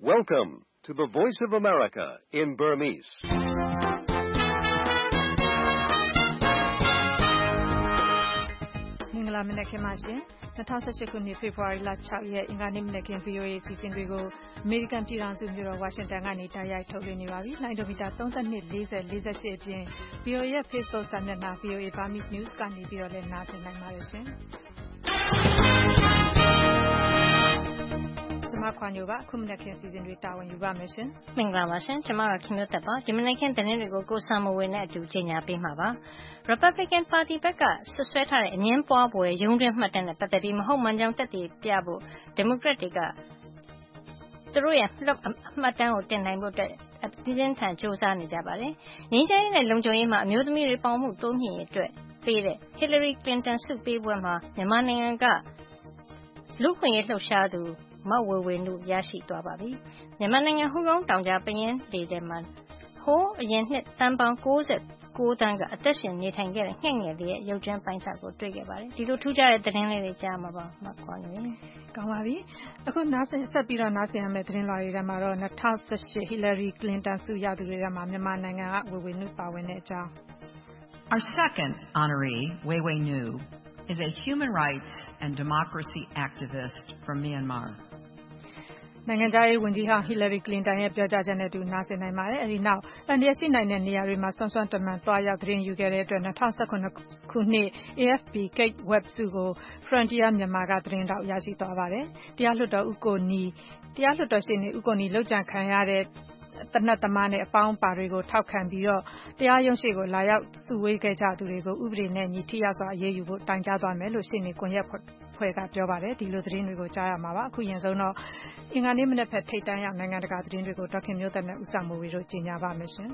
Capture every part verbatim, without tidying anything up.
Welcome to the Voice of America in Burmese. ။မင်္ဂလာမနက်ခင်းပါရှင်။၂၀၁၈ခုနှစ်ဖေဖော်ဝါရီလ၆ရက်အင်္ဂါနေ့မနက်ခင်း ဗွီအိုအေ စီစဉ်တွေကိုအမေရိကန်ပြည်ထောင်စုမြို့တော်ဝါရှင်တန်ကနေတိုက်ရိုက်ထုတ်လွှင့်နေပါပြီ။လိုင်းဒိုမီတာသုံး၂ ၄၀ ၄၈အပြင် ဗွီအိုအေရဲ့ Facebook စာမျက်နှာ ဗွီအိုအေ Burmese News ကနေပြီးတော့လည်းနားဆင်နိုင်ပါတယ်ရှင်။ကျမခွာညိုပါအခုမနက်ခင်းစီစဉ်တွေတာဝန်ယူပါမယ်ရှင်။မင်္ဂလာပါရှင်။ကျမတို့ခင်မျိုးသက်ပါဒီမနက်ခင်းသတင်းတွေကိုကိုဆာမဝေနဲ့အတူကြီးညာပေးမှာပါ။ Republican Party ဘက်ကဆွဆွဲထားတဲ့အငင်းပွားပွဲရုံးတွင်းမှတ်တမ်းနဲ့ပတ်သက်ပြီးမဟုတ်မှန်ကြောင်းတက်တည်ပြဖို့ Democrat တွေကသူတို့ရဲ့မှတ်တမ်းကိုတင်နိုင်ဖို့အတွက်အပြင်းထန်စ조사နေကြပါတယ်။ငင်းချိုင်းနဲ့လုံခြုံရေးမှာအမျိုးသမီးတွေပေါင်းမှုတိုးမြင့်ရေးအတွက်ပေးတဲ့ Hillary Clinton ဆုပေးပွဲမှာမြန်မာနိုင်ငံကလူ့ခွင့်ရေးလှုပ်ရှားသူမဝေဝေနုရရှိသွားပါပြီ။မြန်မာနိုင်ငံဟူကုန်းတောင်ကြားပယင်းဒေသမှာဟိုးအရင်နှစ်တန်းပေါင်း၉၉တန်းကအသက်ရှင်နေထိုင်ခဲ့တဲ့ငှက်ငယ်လေးရဲ့ရုပ်ကြွင်းပိုင်းစာကိုတွေ့ခဲ့ပါတယ်။ဒီလိုထူးခြားတဲ့သတင်းလေးတွေကြားမှာပါမှတ်ခွာနေ။ကောင်းပါပြီ။အခုနားဆင်ဆက်ပြီးတော့နားဆင်ရမယ့်သတင်းလွှာတွေထဲမှာတော့၂၀၁၈ Hillary Clinton ဆုရသူတွေထဲမှာမြန်မာနိုင်ငံကဝေဝေနုပါဝင်တဲ့အကြောင်း Our second honoree, Wei Wei Nu, is a human rights and democracy activist from Myanmar. နိုင်ငံခြားရေးဝန်ကြီးဟောင်း Hillary Clinton ရဲ့ပြောကြားချက်နဲ့အတူနားဆင်နိုင်ပါတယ်။အဲဒီနောက်အန်ဒီရရှိနိုင်တဲ့နေရာတွေမှာစွမ်းစွမ်းတမန်တွားရောက်သတင်းယူခဲ့တဲ့အတွက်၂၀၁၇ခုနှစ် A F P Kate Webb ဆုကို Frontier မြန်မာကသတင်းတောက်ရရှိသွားပါတယ်။တရားလွှတ်တော်ဥက္ကိုနီတရားလွှတ်တော်ရှေ့နေဥက္ကိုနီလောက်ကြံခံရတဲ့တနတ်သမားနဲ့အပေါင်းပါတွေကိုထောက်ခံပြီးတော့တရားရုံးရှိကိုလာရောက်စုဝေးခဲ့ကြသူတွေကိုဥပဒေနဲ့ညီထိရောက်စွာအရေးယူဖို့တိုင်ကြားသွားမယ်လို့ရှေ့နေကွန်ရက်ဖွဲ့ကပြောပါတယ်ဒီလိုသတင်းတွေကိုကြားရမှာပါအခုရင်ဆုံးတော့အင်္ဂါနေ့မနက်ဖက်ထိတ်တန်းရောက်နိုင်ငံတကာသတင်းတွေကိုဒေါက်ခင်မျိုးသက်နဲ့ဦးဆောင်မိုးဝေတို့ကြီးညာပါမယ်ရှင်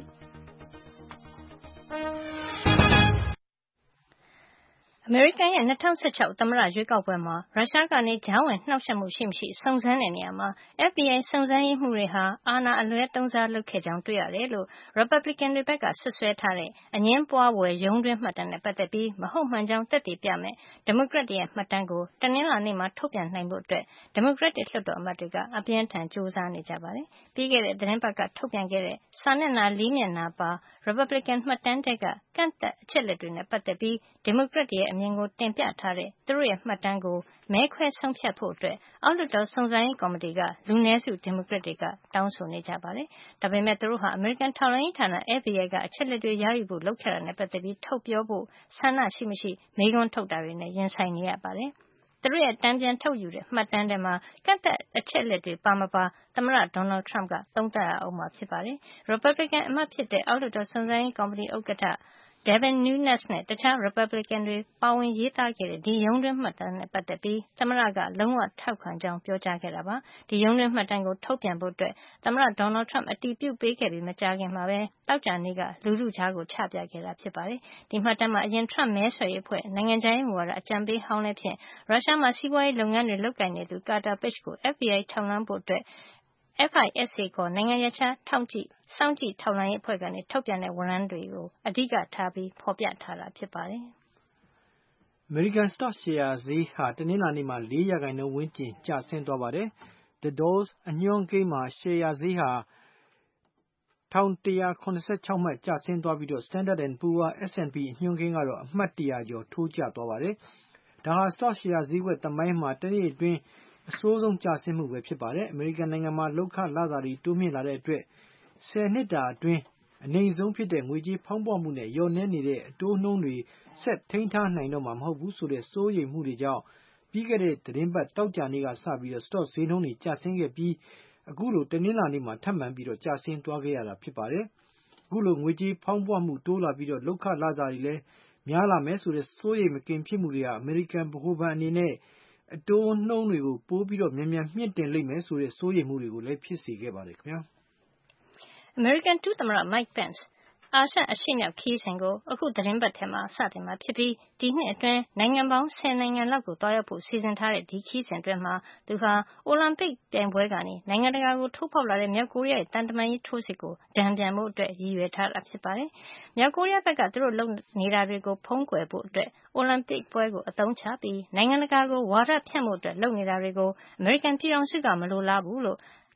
အမေရိကန်ရဲ့၂၀၁၆သမ္မတရွေးကောက်ပွဲမှာရုရှားကနေကြားဝင်နှောက်ယှက်မှုရှိမရှိစုံစမ်းတဲ့နေရာမှာ F B I စုံစမ်းရေးမှူးတွေဟာအာဏာအလွဲသုံးစားလုပ်ခဲ့ကြောင်းတွေ့ရတယ်လို့ Republican တွေဘက်ကဆွဆွဲထားတဲ့အငင်းပွားပွဲရုံးတွင်းမှတ်တမ်းနဲ့ပတ်သက်ပြီးမဟုတ်မှန်ကြောင်းသက်သေပြမယ် Democrat တွေရဲ့မှတ်တမ်းကိုတနင်္လာနေ့မှာထုတ်ပြန်နိုင်ဖို့အတွက် Democrat တွေလွှတ်တော်အမတ်တွေကအပြင်းထန်ကြိုးစားနေကြပါတယ်။ပြီးခဲ့တဲ့သတင်းပတ်ကထုတ်ပြန်ခဲ့တဲ့စာမျက်နှာလေးမျက်နှာပါ Republican မှတ်တမ်းတွေကကန့်သက်အချက်လက်တွေနဲ့ပတ်သက်ပြီး Democrat တွေရဲ့အမြင်ကိုတင်ပြထားတဲ့သူတို့ရဲ့မှတ်တမ်းကိုမဲခွဲဆုံးဖြတ်ဖို့အတွက်အောက်လွှတ်တော်စုံစမ်းရေးကော်မတီကလူနည်းစုဒီမိုကရက်တွေကတောင်းဆိုနေကြပါတယ်။ဒါပေမဲ့သူတို့ဟာအမေရိကန်ထောက်လှမ်းရေးဌာန F B I ကအချက်လက်တွေရယူဖို့လုပ်ခဲ့တာနဲ့ပတ်သက်ပြီးထုတ်ပြောဖို့ဆန္ဒရှိမရှိမေးခွန်းထုတ်တာတွေနဲ့ရင်ဆိုင်နေရပါတယ်။သူတို့ရဲ့တန်ပြန်ထုတ်ယူတဲ့မှတ်တမ်းထဲမှာကန့်သက်အချက်လက်တွေပါမပါသမ္မတ Donald Trump ကသုံးသပ်ရအောင်မှာဖြစ်ပါတယ်။ Republican အမတ်ဖြစ်တဲ့အောက်လွှတ်တော်စုံစမ်းရေးကော်မတီဥက္ကဋ္ဌDevin Nunes နဲ့တခြား Republican တွေပါဝင်ရေးသားခဲ့တဲ့ဒီရုံးတွင်းမှတ်တမ်းနဲ့ပတ်သက်ပြီးသမ္မတကလုံးဝထောက်ခံကြောင်းပြောကြားခဲ့တာပါ။ဒီရုံးတွင်းမှတ်တမ်းကိုထုတ်ပြန်ဖို့အတွက်သမ္မတ Donald Trump အတည်ပြုပေးခဲ့ပြီးမကြာခင်မှာပဲတောက်ကြနေ့ကလူထုကြားကိုချပြခဲ့တာဖြစ်ပါတယ်။ဒီမှတ်တမ်းမှာအရင် Trump မဲဆွယ်ရေးအဖွဲ့နိုင်ငံခြားရေးမူဝါဒအကြံပေးဟောင်းလည်းဖြစ်ရုရှားမှာစီးပွားရေးလုပ်ငန်းတွေလုပ်ကိုင်နေသူ Carter Page ကို F B I ထောက်လှမ်းဖို့အတွက်F I S A ခေါ်နိုင်ငံရပ်ခြားထောက်ကြည့်စောင့်ကြည့်ထောက်လှမ်းရေးအဖွဲ့ကနေထုတ်ပြန်တဲ့ဝန်ထမ်းတွေကိုအဓိကထားပြီးဖော်ပြထားတာဖြစ်ပါတယ်။ American Stock Share ဈေးဟာတနင်္လာနေ့မှာ၄ရာခိုင်နှုန်းဝန်းကျင်ကျဆင်းသွားပါတယ်။ The Dow အညွှန်းကိန်းမှာ share ဈေးဟာone thousand one hundred seventy-six မှတ်ကျဆင်းသွားပြီးတော့ Standard and Poor's S and P အညွှန်းကိန်းကတော့အမှတ်one hundredကျော်ထိုးကျသွားပါတယ်။ဒါဟာ Stock Share ဈေးကွက်သမိုင်းမှာတနေ့အတွင်းအဆိုးဆုံးကျဆင်းမှုပဲဖြစ်ပါတယ်။အမေရိကန်နိုင်ငံမှာလုပ်ခလစာတွေတိုးမြင့်လာတဲ့အတွက်ဆယ်နှစ်တာအတွင်းအနိမ့်ဆုံးဖြစ်တဲ့ငွေကြေးဖောင်းပွမှုနဲ့လျော့နည်းနေတဲ့အတိုးနှုန်းတွေဆက်ထိန်းထားနိုင်တော့မှာမဟုတ်ဘူးဆိုတဲ့စိုးရိမ်မှုတွေကြောင့်ပြီးခဲ့တဲ့သတင်းပတ်တောက်ကြနေ့ကစပြီးတော့ stock ဈေးနှုန်းတွေကျဆင်းခဲ့ပြီးအခုလိုတနင်္လာနေ့မှာထပ်မံပြီးတော့ကျဆင်းသွားခဲ့ရတာဖြစ်ပါတယ်။အခုလိုငွေကြေးဖောင်းပွမှုတိုးလာပြီးတော့လုပ်ခလစာတွေလည်းများလာမယ်ဆိုတဲ့စိုးရိမ်မကင်ဖြစ်မှုတွေဟာအမေရိကန်ဗဟိုဘဏ်အနေနဲ့အတိုးနှုန်းတွေကိုပိုပြီးတော့မြန်မြန်မြင့်တင်လိမ့်မယ်ဆိုတဲ့စိုးရိမ်မှုတွေကိုလည်းဖြစ်စေခဲ့ပါတယ်ခင်ဗျာ။ American ဒုသမ္မတ Mike Pence အာရှအရှေ့မြောက်ခရီးစဉ်ကိုအခုသတင်းပတ်ထဲမှာစတင်မှာဖြစ်ပြီးဒီနှစ်အတွင်းနိုင်ငံပေါင်းဆယ်နိုင်ငံလောက်ကိုသွားရောက်ဖို့စီစဉ်ထားတဲ့ဒီခရီးစဉ်အတွင်းမှာသူဟာအိုလံပစ်ပြိုင်ပွဲကနေနိုင်ငံတကာကိုထိုးဖောက်လာတဲ့မြောက်ကိုရီးယားရဲ့တန်တမာရေးထိုးစစ်ကိုဒဏ်ပြန်ဖို့အတွက်ရည်ရွယ်ထားတာဖြစ်ပါတယ်။မြောက်ကိုရီးယားဘက်ကသူတို့လုပ်နေတာတွေကိုဖုံးကွယ်ဖို့အတွက်အိုလံပစ်ပွဲကိုအသုံးချပြီးနိုင်ငံတကာကိုဝါဒဖြန့်ဖို့အတွက်လုပ်နေတာတွေကိုအမေရိကန်ပြည်ထောင်စုကမလိုလားဘူးလို့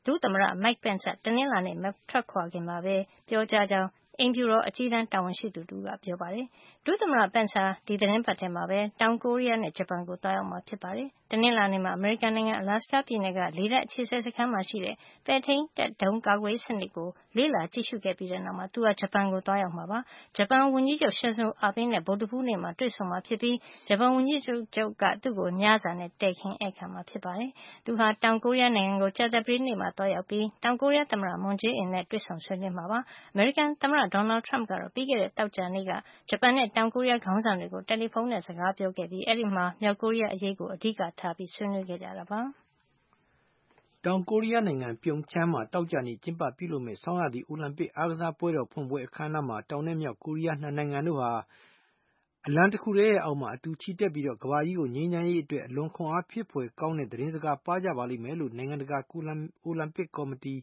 ဒုသမ္မတ Mike Pence တနင်္လာနေ့မထွက်ခွာခင်မှာပဲပြောကြားကြောင်းအိမ်ဖြူတော်အကြီးတန်းတာဝန်ရှိသူတူကပြောပါတယ်။ဒုသမ္မတ Pence ဟာဒီသတင်းပတ်ထဲမှာပဲတောင်ကိုရီးယားနဲ့ဂျပန်ကိုသွားရောက်မှာဖြစ်ပါတယ်။တနင်္လာနေ့မှာအမေရိကန်နိုင်ငံအလာစကာပြည်နယ်ကလေတပ်အခြေစိုက်စခန်းမှာရှိတဲ့ပဲ့ထိန်းတပ်ဒုံးကာကွယ်စနစ်ကိုလေ့လာကြည့်ရှုခဲ့ပြီးတဲ့နောက်မှာသူဟာဂျပန်ကိုသွားရောက်မှာပါ။ဂျပန်ဝန်ကြီးချုပ် Shinzo Abe နဲ့ဗုဒ္ဓဟူးနေ့မှာတွေ့ဆုံမှာဖြစ်ပြီးဂျပန်ဝန်ကြီးချုပ်ကသူ့ကိုညစာနဲ့တည်ခင်းဧည့်ခံမှာဖြစ်ပါတယ်။သူဟာတောင်ကိုရီးယားနိုင်ငံကိုကြာသပတေးနေ့မှာသွားရောက်ပြီးတောင်ကိုရီးယားသမ္မတ Moon Jae-in နဲ့တွေ့ဆုံဆွေးနွေးမှာပါ။အမေရိကန်သမ္မတ Donald Trump ကတော့ပြီးခဲ့တဲ့သောကြာနေ့ကဂျပန်နဲ့တောင်ကိုရီးယားခေါင်းဆောင်တွေကိုတယ်လီဖုန်းနဲ့စကားပြောခဲ့ပြီးအဲဒီမှာမြောက်ကိုရီးယားအရေးကိုအဓိကထားပြီးဆွေးနွေးခဲ့ကြတာပါ။တောင်ကိုရီးယားနိုင်ငံပြုံချမ်းမှာတောက်ကြနေ့ကျင်းပပြုလုပ်မဲ့ဆောင်းရာသီအိုလံပစ်အားကစားပွဲတော်ဖွင့်ပွဲအခမ်းအနားမှာတောင်နဲ့မြောက်ကိုရီးယားနှစ်နိုင်ငံတို့ဟာအလံတစ်ခုတည်းရဲ့အောက်မှာအတူချီတက်ပြီးတော့ကမ္ဘာကြီးကိုငြိမ်းချမ်းရေးအတွက်အလွန်ခွန်အားဖြစ်ဖွယ်ကောင်းတဲ့သတင်းစကားပါးကြပါလိမ့်မယ်လို့နိုင်ငံတကာအိုလံပစ်ကော်မတီ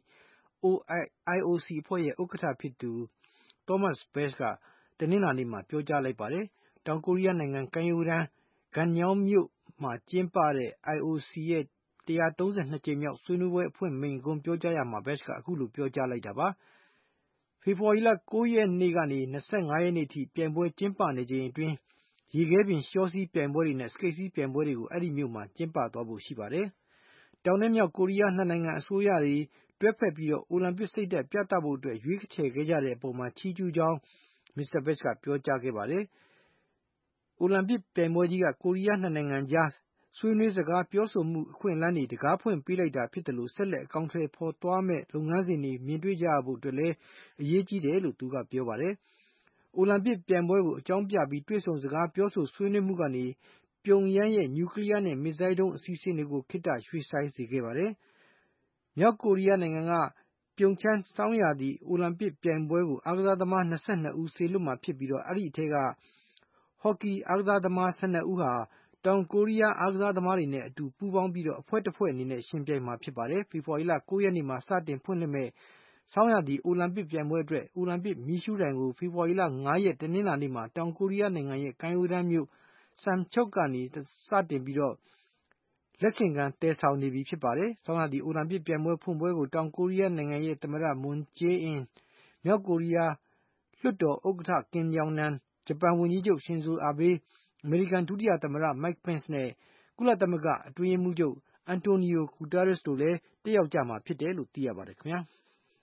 I O C အဖွဲ့ရဲ့ဥက္ကဋ္ဌဖြစ်သူ Thomas Bach ကတနင်္လာနေ့မှာပြောကြားလိုက်ပါတယ်။တောင်ကိုရီးယားနိုင်ငံကမ်းရိုးတန်း Gangneung မြို့မှာကျင်းပတဲ့ I O C ရဲ့one hundred thirty-twoကြိမ်မြောက်ဆွေးနွေးပွဲအဖွင့်မိန့်ခွန်းပြောကြားရာမှာ Bach ကအခုလိုပြောကြားလိုက်တာပါ။ဖေဖော်ဝါရီလ၉ရက်နေ့ကနေ၂၅ရက်နေ့ထိပြိုင်ပွဲကျင်းပနေချိန်အတွင်းရေခဲပြင်လျှောစီးပြိုင်ပွဲတွေနဲ့စကိတ်စီးပြိုင်ပွဲတွေကိုအဲဒီမြို့မှာကျင်းပသွားဖို့ရှိပါတယ်။တောင်နဲ့မြောက်ကိုရီးယားနှစ်နိုင်ငံအစိုးရတွေတွဲဖက်ပြီးတော့အိုလံပစ်စိတ်ဓာတ်ပြသဖို့အတွက်ရွေးချယ်ခဲ့ကြတဲ့အပေါ်မှာချီးကျူးကြောင်းမစ္စတာ Bach ကပြောကြားခဲ့ပါတယ်။အိုလံပစ်ပြိုင်ပွဲကြီးကကိုရီးယားနှစ်နိုင်ငံကြားဆွေးနွေးစကားပြောဆိုမှုအခွင့်အလမ်းတွေတကားဖွင့်ပေးလိုက်တာဖြစ်တယ်လို့ဆက်လက်အကောင့်ထဲပေါ်သွားမဲ့လုပ်ငန်းစဉ်တွေမြင်တွေ့ကြရဖို့အတွက်လည်းအရေးကြီးတယ်လို့သူကပြောပါတယ်။အိုလံပစ်ပြိုင်ပွဲကိုအကြောင်းပြပြီးတွေ့ဆုံစကားပြောဆိုဆွေးနွေးမှုကနေပြုံယမ်းရဲ့နျူကလ িয়ার နဲ့မစ်ဇိုင်းဒုံးအစီအစဉ်တွေကိုခေတ္တရွှေ့ဆိုင်းစေခဲ့ပါတယ်။မြောက်ကိုရီးယားနိုင်ငံကပြုံချမ်းဆောင်းရာသီအိုလံပစ်ပြိုင်ပွဲကိုအားကစားသမား၂၂ဦးစေလွှတ်မှာဖြစ်ပြီးတော့အဲဒီအထက်ကဟော်ကီအားကစားသမား၁၂ဦးဟာတောင်ကိုရီးယားအားကစားသမားတွေနဲ့အတူပူးပေါင်းပြီးတော့အဖွဲ့တစ်ဖွဲ့အနေနဲ့ရှင်ပြိုင်မှာဖြစ်ပါတယ်။ဖေဖော်ဝါရီလ၉ရက်နေ့မှာစတင်ဖွင့်လှစ်မဲ့ဆောင်းရာသီအိုလံပစ်ပြိုင်ပွဲအတွက်အိုလံပစ်မီးရှူးတိုင်ကိုဖေဖော်ဝါရီလ၅ရက်တနင်္လာနေ့မှာတောင်ကိုရီးယားနိုင်ငံရဲ့ကမ်းရိုးတန်းမြို့Samcheokကနေစတင်ပြီးတော့လက်ဆင့်ကမ်းသယ်ဆောင်နေပြီဖြစ်ပါတယ်။ဆောင်းရာသီအိုလံပစ်ပြိုင်ပွဲဖွင့်ပွဲကိုတောင်ကိုရီးယားနိုင်ငံရဲ့သမ္မတ Moon Jae-in မြောက်ကိုရီးယားလွှတ်တော်ဥက္ကဋ္ဌ Kim Jong-nam ဂျပန်ဝန်ကြီးချုပ် Shinzo Abe အမေရိကန်ဒုတိယသမ္မတ Mike Pence နဲ့ကုလသမဂ္ဂအတွင်းရေးမှူးချုပ် Antonio Guterres တို့လည်းတက်ရောက်ကြမှာဖြစ်တယ်လို့သိရပါတယ်ခင်ဗျာ။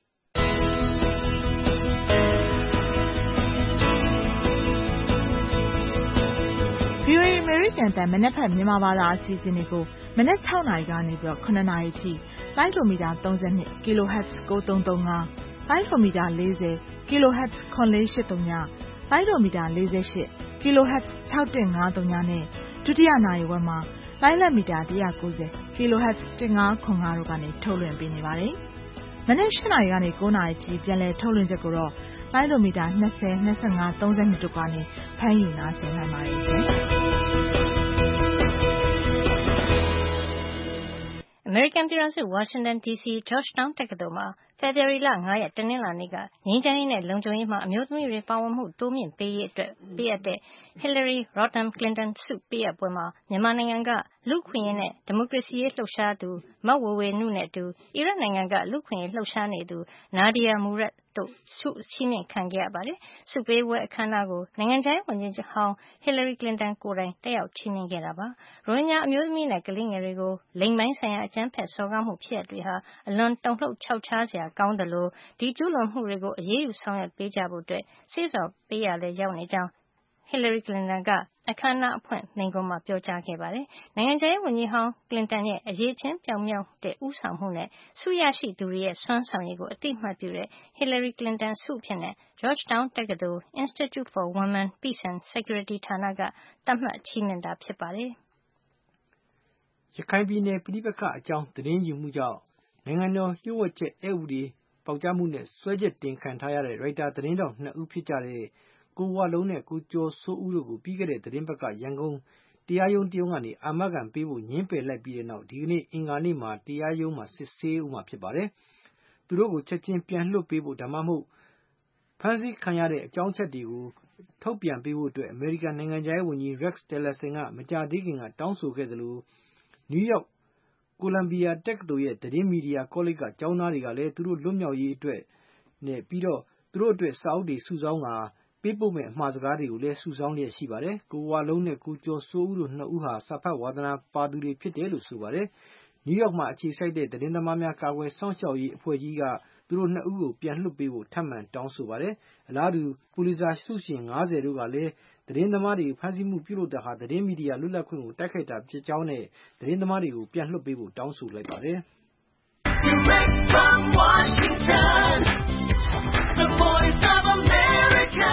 V O A အမေရိကန်တန်မနက်ဖြန်မြန်မာဘာသာအစီအစဉ်တွေကိုမနက်၆နာရီကနေပြီးတော့၇နာရီထိလိုင်းဒိုမီတာ၃၂ kilohertz ၉၃၃၅လိုင်းဒိုမီတာ၄၀ kilohertz ၇၄၈၃ညလိုင်းဒိုမီတာ၄၈ kilohertz ၆၁၅၃နဲ့ဒုတိယနာရီဝက်မှာလိုင်းလက်မီတာ၁၉၀ kilohertz ၁၅၇၅တို့ကနေထုတ်လွှင့်ပေးနေပါတယ်။မနက်၈နာရီကနေ၉နာရီထိပြန်လည်ထုတ်လွှင့်ချက်ကိုတော့လိုင်းဒိုမီတာ၂၀ ၂၅ ၃၂တို့ကနေဖမ်းယူနားဆင်နိုင်ပါတယ်ရှင်။အမေရိကန်ပြည်ထောင်စုဝါရှင်တန်ဒီစီ Georgetown တက္ကသိုလ်မှာဖေဖော်ဝါရီလ၅ရက်တနင်္လာနေ့ကငြိမ်းချမ်းရေးနဲ့လုံခြုံရေးမှာအမျိုးသမီးတွေပါဝင်မှုတိုးမြင့်ပေးရေးအတွက်ပေးအပ်တဲ့ Hillary Rodham Clinton ဆုပေးအပ်ပွဲမှာမြန်မာနိုင်ငံကလူ့အခွင့်အရေးနဲ့ဒီမိုကရေစီရေးလှုပ်ရှားသူမဝေဝေနုနဲ့အတူအီရတ်နိုင်ငံကလူ့အခွင့်အရေးလှုပ်ရှားနေသူ Nadia Murad တို့ဆုချီးမြှင့်ခံခဲ့ရပါတယ်။ဆုပေးပွဲအခမ်းအနားကိုနိုင်ငံခြားရေးဝန်ကြီးဟောင်း Hillary Clinton ကိုယ်တိုင်တက်ရောက်ချီးမြှင့်ခဲ့တာပါ။ရိုဟင်ဂျာအမျိုးသမီးနဲ့ကလေးငယ်တွေကိုလိင်ပိုင်းဆိုင်ရာအကြမ်းဖက်စော်ကားမှုဖြစ်ရပ်တွေဟာအလွန်တုန်လှုပ်ခြောက်ခြားစရာကောင်းသလိုဒီကျူးလွန်မှုတွေကိုအရေးယူဆောင်ရွက်ပေးကြဖို့အတွက်စေ့ဆော်ပေးရလဲရောက်နေကြောင်း Hillary Clinton ကအခမ်းအနားအဖွင့်မိန့်ခွန်းမှာပြောကြားခဲ့ပါတယ်။နိုင်ငံခြားရေးဝန်ကြီးဟောင်း Clinton ရဲ့အရေးချင်းပြောင်မြောက်တဲ့ဦးဆောင်မှုနဲ့ဆုရရှိသူတွေရဲ့စွမ်းဆောင်ရည်ကိုအသိအမှတ်ပြုတဲ့ Hillary Clinton ဆုအဖြစ် Georgetown တက္ကသိုလ် Institute for Women, Peace and Security ဌာနကသတ်မှတ်ချီးမြှင့်တာဖြစ်ပါတယ်။ရခိုင်ပြည်နယ်ပဋိပက္ခအကြောင်းသတင်းယူမှုကြောင့်နိုင်ငံတော်လျှို့ဝှက်ချက်အက်ဥပဒေပေါက်ကြားမှုနဲ့စွဲချက်တင်ခံထားရတဲ့ရိုက်တာသတင်းထောက်နှစ်ဦးဖြစ်ကြတဲ့ကိုဝလုံးနဲ့ကိုကျော်စိုးဦးတို့ကိုပြီးခဲ့တဲ့သတင်းပတ်ကရန်ကုန်တရားရုံးတရုံးကနေအာမခံပေးဖို့ညှင်းပယ်လိုက်ပြီးတဲ့နောက်ဒီကနေ့အင်္ဂါနေ့မှာတရားရုံးမှာစစ်ဆေးဦးမှာဖြစ်ပါတယ်။သူတို့ကိုချက်ချင်းပြန်လွှတ်ပေးဖို့ဒါမှမဟုတ်ဖမ်းဆီးခံရတဲ့အကြောင်းချက်တွေကိုထုတ်ပြန်ပေးဖို့အတွက်အမေရိကန်နိုင်ငံခြားရေးဝန်ကြီး Rex Tillerson ကမကြာသေးခင်ကတောင်းဆိုခဲ့သလိုနယူးယောက်ကိုလံဘီယာတက္ကသိုလ်ရဲ့သတင်းမီဒီယာကောလိပ်ကကျောင်းသားတွေကလည်းသူတို့လွတ်မြောက်ရေးအတွက်နဲ့ပြီးတော့သူတို့အတွက်စာအုပ်တွေစုဆောင်းတာပေးပို့မဲ့အမှားစကားတွေကိုလည်းစုဆောင်းလျက်ရှိပါတယ်။ကိုဝါလုံးနဲ့ကိုကျော်စိုးဦးတို့နှစ်ဦးဟာစာဖတ်ဝါသနာပါသူတွေဖြစ်တယ်လို့ဆိုပါတယ်။နယူးယောက်မှာအခြေစိုက်တဲ့သတင်းသမားများကာကွယ်စောင့်ရှောက်ရေးအဖွဲ့ကြီးကသူတို့နှစ်ဦးကိုပြန်လွှတ်ပေးဖို့ထပ်မံတောင်းဆိုပါတယ်။အလားတူပူလီဇာဆုရှင်၅၀တို့ကလည်းသတင်းသမားတွေဖမ်းဆီးမှုပြုလုပ်တာဟာသတင်းမီဒီယာလွတ်လပ်ခွင့်ကိုတိုက်ခိုက်တာဖြစ်ကြောင်းနဲ့သတင်းသမားတွေကိုပြန်လွှတ်ပေးဖို့တောင်းဆိုလိုက်ပါတယ်။ Direct from Washington, the voice of America,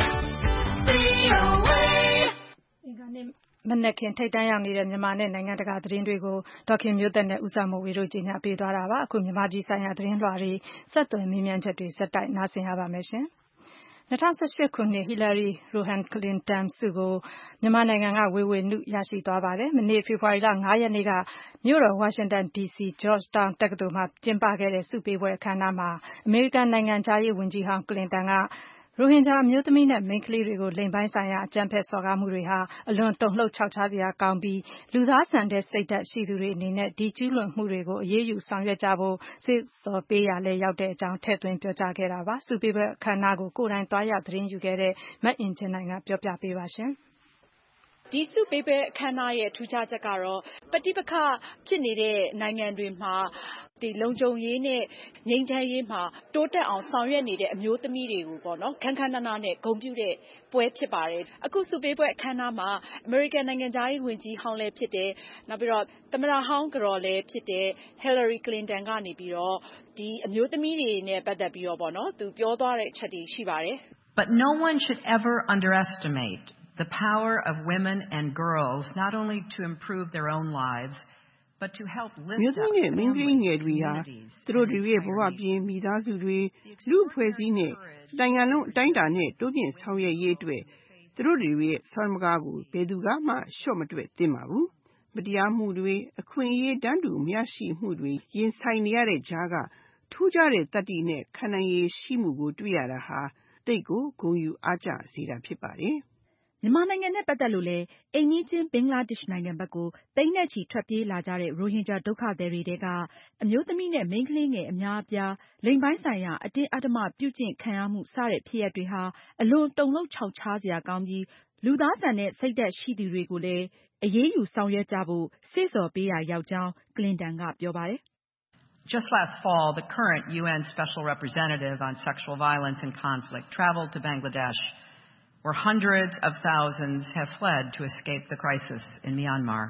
V O A ဒီကနေ့မနက်ခင်းထိပ်တန်းရောက်နေတဲ့မြန်မာနဲ့နိုင်ငံတကာသတင်းတွေကိုဒေါက်ခင်မျိုးသက်နဲ့ဦးဆောင်မိုးဝေတို့ကြီးညာပေးသွားတာပါအခုမြန်မာပြည်ဆိုင်ရာသတင်းလွှာတွေဆက်သွယ်မေးမြန်းချက်တွေစက်တိုက်နားဆင်ရပါမယ်ရှင်၂၀၁၈ခုနှစ် Hillary Rodham Clinton ဆုကိုမြန်မာနိုင်ငံကဝေဝေနုရရှိသွားပါတယ်မနေ့ဖေဖော်ဝါရီလ၅ရက်နေ့ကမြို့တော်ဝါရှင်တန် ဒီစီ Georgetown တက္ကသိုလ်မှာကျင်းပခဲ့တဲ့ဆုပေးပွဲအခမ်းအနားမှာအမေရိကန်နိုင်ငံခြားရေးဝန်ကြီးဟောင်း Clinton ကရိုဟင်ဂျာအမျိုးသမီးနဲ့မိန်းကလေးတွေကိုလိင်ပိုင်းဆိုင်ရာအကြမ်းဖက်စော်ကားမှုတွေဟာအလွန်တုန်လှုပ်ခြောက်ခြားစရာကောင်းပြီးလူသားဆန်တဲ့စိတ်ဓာတ်ရှိသူတွေအနေနဲ့ဒီကျူးလွန်မှုတွေကိုအရေးယူဆောင်ရွက်ကြဖို့စေ့ဆော်ပေးရာလည်းရောက်တဲ့အကြောင်းထည့်သွင်းပြောကြားခဲ့တာပါဆုပေးပွဲအခမ်းအနားကိုကိုယ်တိုင်သွားရောက်သတင်းယူခဲ့တဲ့မအင်ကြင်းနိုင်ကပြောပြပေးပါရှင်ဒီဆုပေးပွဲအခမ်းအနားရဲ့ထူးခြားချက်ကတော့ပဋိပက္ခဖြစ်နေတဲ့နိုင်ငံတွေမှာဒီလုံခြုံရေးနဲ့ငြိမ်းချမ်းရေးမှာတိုးတက်အောင်ဆောင်ရွက်နေတဲ့အမျိုးသမီးတွေကိုပေါ့နော်ခန်းခန်းနားနားနဲ့ဂုဏ်ပြုတဲ့ပွဲဖြစ်ပါတယ်အခုဆုပေးပွဲအခမ်းအနားမှာအမေရိကန်နိုင်ငံသားရေးဝန်ကြီးဟောင်းလည်းဖြစ်တယ်နောက်ပြီးတော့သမ္မတဟောင်းကတော်လည်းဖြစ်တဲ့ Hillary Clinton ကနေပြီးတော့ဒီအမျိုးသမီးတွေနဲ့ပတ်သက်ပြီးတော့ပေါ့နော်သူပြောသွားတဲ့အချက်တွေရှိပါတယ် But no one should ever underestimate the power of women and girls not only to improve their own lives but to help lift up families and communities သူတို့တွေရဲ့ဘဝပြင်မိသားစုတွေလူအဖွဲ့အစည်းနဲ့နိုင်ငံလုံးအတိုင်းအတာနဲ့တိုးမြင့်ဆောင်ရွက်ရေးအတွက်သူတို့တွေရဲ့ဆောင်းမကားကိုဘယ်သူကမှရှော့မတွက်သင့်ပါဘူးမတရားမှုတွေအခွင့်အရေးတန်းတူမျှရှိမှုတွေရင်ဆိုင်နေရတဲ့ကြားကထူးခြားတဲ့တတ္တိနဲ့ခံနိုင်ရည်ရှိမှုကိုတွေ့ရတာဟာတိတ်ကိုဂုဏ်ယူအားကျစေတာဖြစ်ပါတယ်မြန်မာနိုင်ငံနဲ့ပတ်သက်လို့လည်းအိမ်နီးချင်းဘင်္ဂလားဒေ့ရှ်နိုင်ငံဘက်ကိုသိန်းနဲ့ချီထွက်ပြေးလာကြတဲ့ရိုဟင်ဂျာဒုက္ခသည်တွေထဲကအမျိုးသမီးနဲ့မိန်းကလေးငယ်အများအပြားလိင်ပိုင်းဆိုင်ရာအတင်းအဓမ္မပြုကျင့်ခံရမှုစတဲ့ဖြစ်ရပ်တွေဟာအလွန်တုန်လှုပ်ခြောက်ခြားစရာကောင်းပြီးလူသားဆန်တဲ့စိတ်ဓာတ်ရှိသူတွေကိုလည်းအရေးယူဆောင်ရွက်ကြဖို့စေ့ဆော်ပေးရာရောက်ကြောင်း Clinton ကပြောပါတယ် Just last fall, the current U N Special Representative on Sexual Violence and Conflict traveled to Bangladesh where hundreds of thousands have fled to escape the crisis in Myanmar.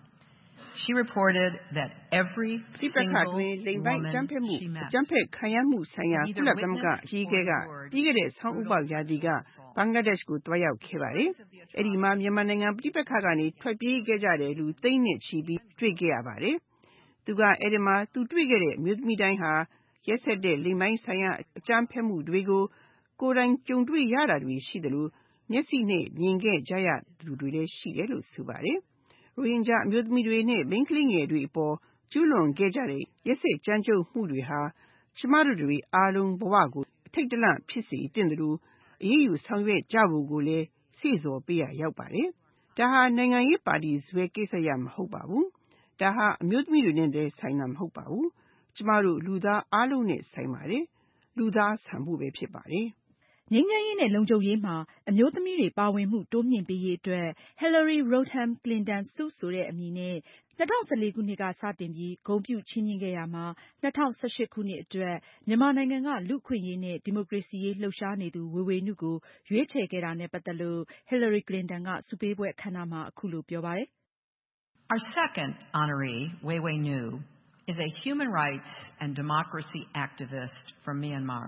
She reported that every single woman she met ကြမ်းဖက်ခံရမှုဆိုင်ရာကုလသမဂ္ဂအကြီးအကဲကပြီးခဲ့တဲ့ဆောင်းဥပရာသီကဘင်္ဂလားဒေ့ရှ်ကိုတွားရောက်ခဲ့ပါတယ်။အဲဒီမှာမြန်မာနိုင်ငံပြည်ပခါကနေထွက်ပြေးခဲ့ကြတဲ့လူသိန်းနဲ့ချီပြီးတွေ့ခဲ့ရပါတယ်။သူကအဲဒီမှာသူတွေ့ခဲ့တဲ့အမျိုးသမီးတိုင်းဟာရက်ဆက်တဲ့လိင်ပိုင်းဆိုင်ရာအကြမ်းဖက်မှုတွေကိုကိုယ်တိုင်ကြုံတွေ့ရတာတွေရှိတယ်လို့မျက်စိနဲ့မြင်ခဲ့ကြရသူတွေလည်းရှိတယ်လို့ဆိုပါတယ်။ရိုဟင်ဂျာအမျိုးသမီးတွေနဲ့မိန်းကလေးငယ်တွေအပေါ်ကျူးလွန်ခဲ့ကြတဲ့ရက်စက်ကြမ်းကြုတ်မှုတွေဟာကျမတို့တွေအားလုံးဘဝကိုအထိတ်တလန့်ဖြစ်စေတဲ့လို့အရေးယူဆောင်ရွက်ကြဖို့ကိုလည်းစေ့ဆော်ပေးရရောက်ပါတယ်။ဒါဟာနိုင်ငံရေးပါတီဇွဲကိစ္စရမဟုတ်ပါဘူး။ဒါဟာအမျိုးသမီးတွေနဲ့လည်းဆိုင်တာမဟုတ်ပါဘူး။ကျမတို့လူသားအားလုံးနဲ့ဆိုင်ပါတယ်။လူသားဆန်ဖို့ပဲဖြစ်ပါတယ်။ငြိမ်းချမ်းရေးနဲ့လုံခြုံရေးမှာအမျိုးသမီးတွေပါဝင်မှုတိုးမြင့်ပေးရေးအတွက် Hillary Rodham Clinton ဆုဆိုတဲ့အမည်နဲ့၂၀၁၄ခုနှစ်ကစတင်ပြီးဂုဏ်ပြုချီးမြှင့်ခဲ့ရာမှာ၂၀၁၈ခုနှစ်အတွက်မြန်မာနိုင်ငံကလူ့အခွင့်အရေးနဲ့ဒီမိုကရေစီရေးလှုပ်ရှားနေသူဝေဝေနုကိုရွေးချယ်ခဲ့တာနဲ့ပတ်သက်လို့ Hillary Clinton ကဆုပေးပွဲအခမ်းအနားမှာအခုလိုပြောပါတယ် Our second honoree, Wei Wei Nu, is a human rights and democracy activist from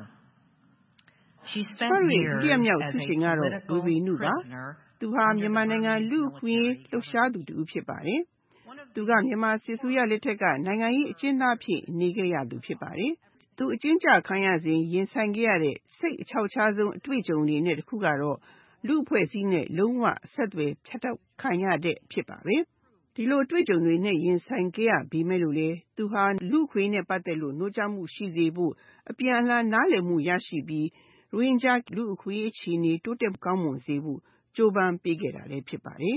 Myanmar.She spent years as a political prisoner. သူဟာမြန်မာနိုင်ငံလူ့အခွင့်အရေးလှုပ်ရှားသူတူဖြစ်ပါတယ်။သူကမြန်မာစစ်ဆိုးရလက်ထက်ကနိုင်ငံရေးအကျဉ်းသားဖြစ်နေခဲ့ရသူဖြစ်ပါတယ်။သူအကျဉ်းချခံရစဉ်ရင်ဆိုင်ခဲ့ရတဲ့စိတ်အချောက်ချားဆုံးအတွေ့အကြုံတွေနဲ့တစ်ခုကတော့လူ့အဖွဲ့အစည်းနဲ့လုံးဝဆက်သွယ်ဖြတ်တောက်ခံရတဲ့ဖြစ်ပါပဲ။ဒီလိုအတွေ့အကြုံတွေနဲ့ရင်ဆိုင်ခဲ့ရပြီးမဲ့လို့လေသူဟာလူ့အခွင့်အရေးနဲ့ပတ်သက်လို့နှိုးချမှုရှိစေဖို့အပြန်အလှန်နားလည်မှုရရှိပြီးရိုဟင်ဂျာလူ့အခွင့်အရေးအခြေအနေတိုးတက်ကောင်းမွန်စေဖို့ကြိုးပမ်းပေးခဲ့တာလည်းဖြစ်ပါတယ်။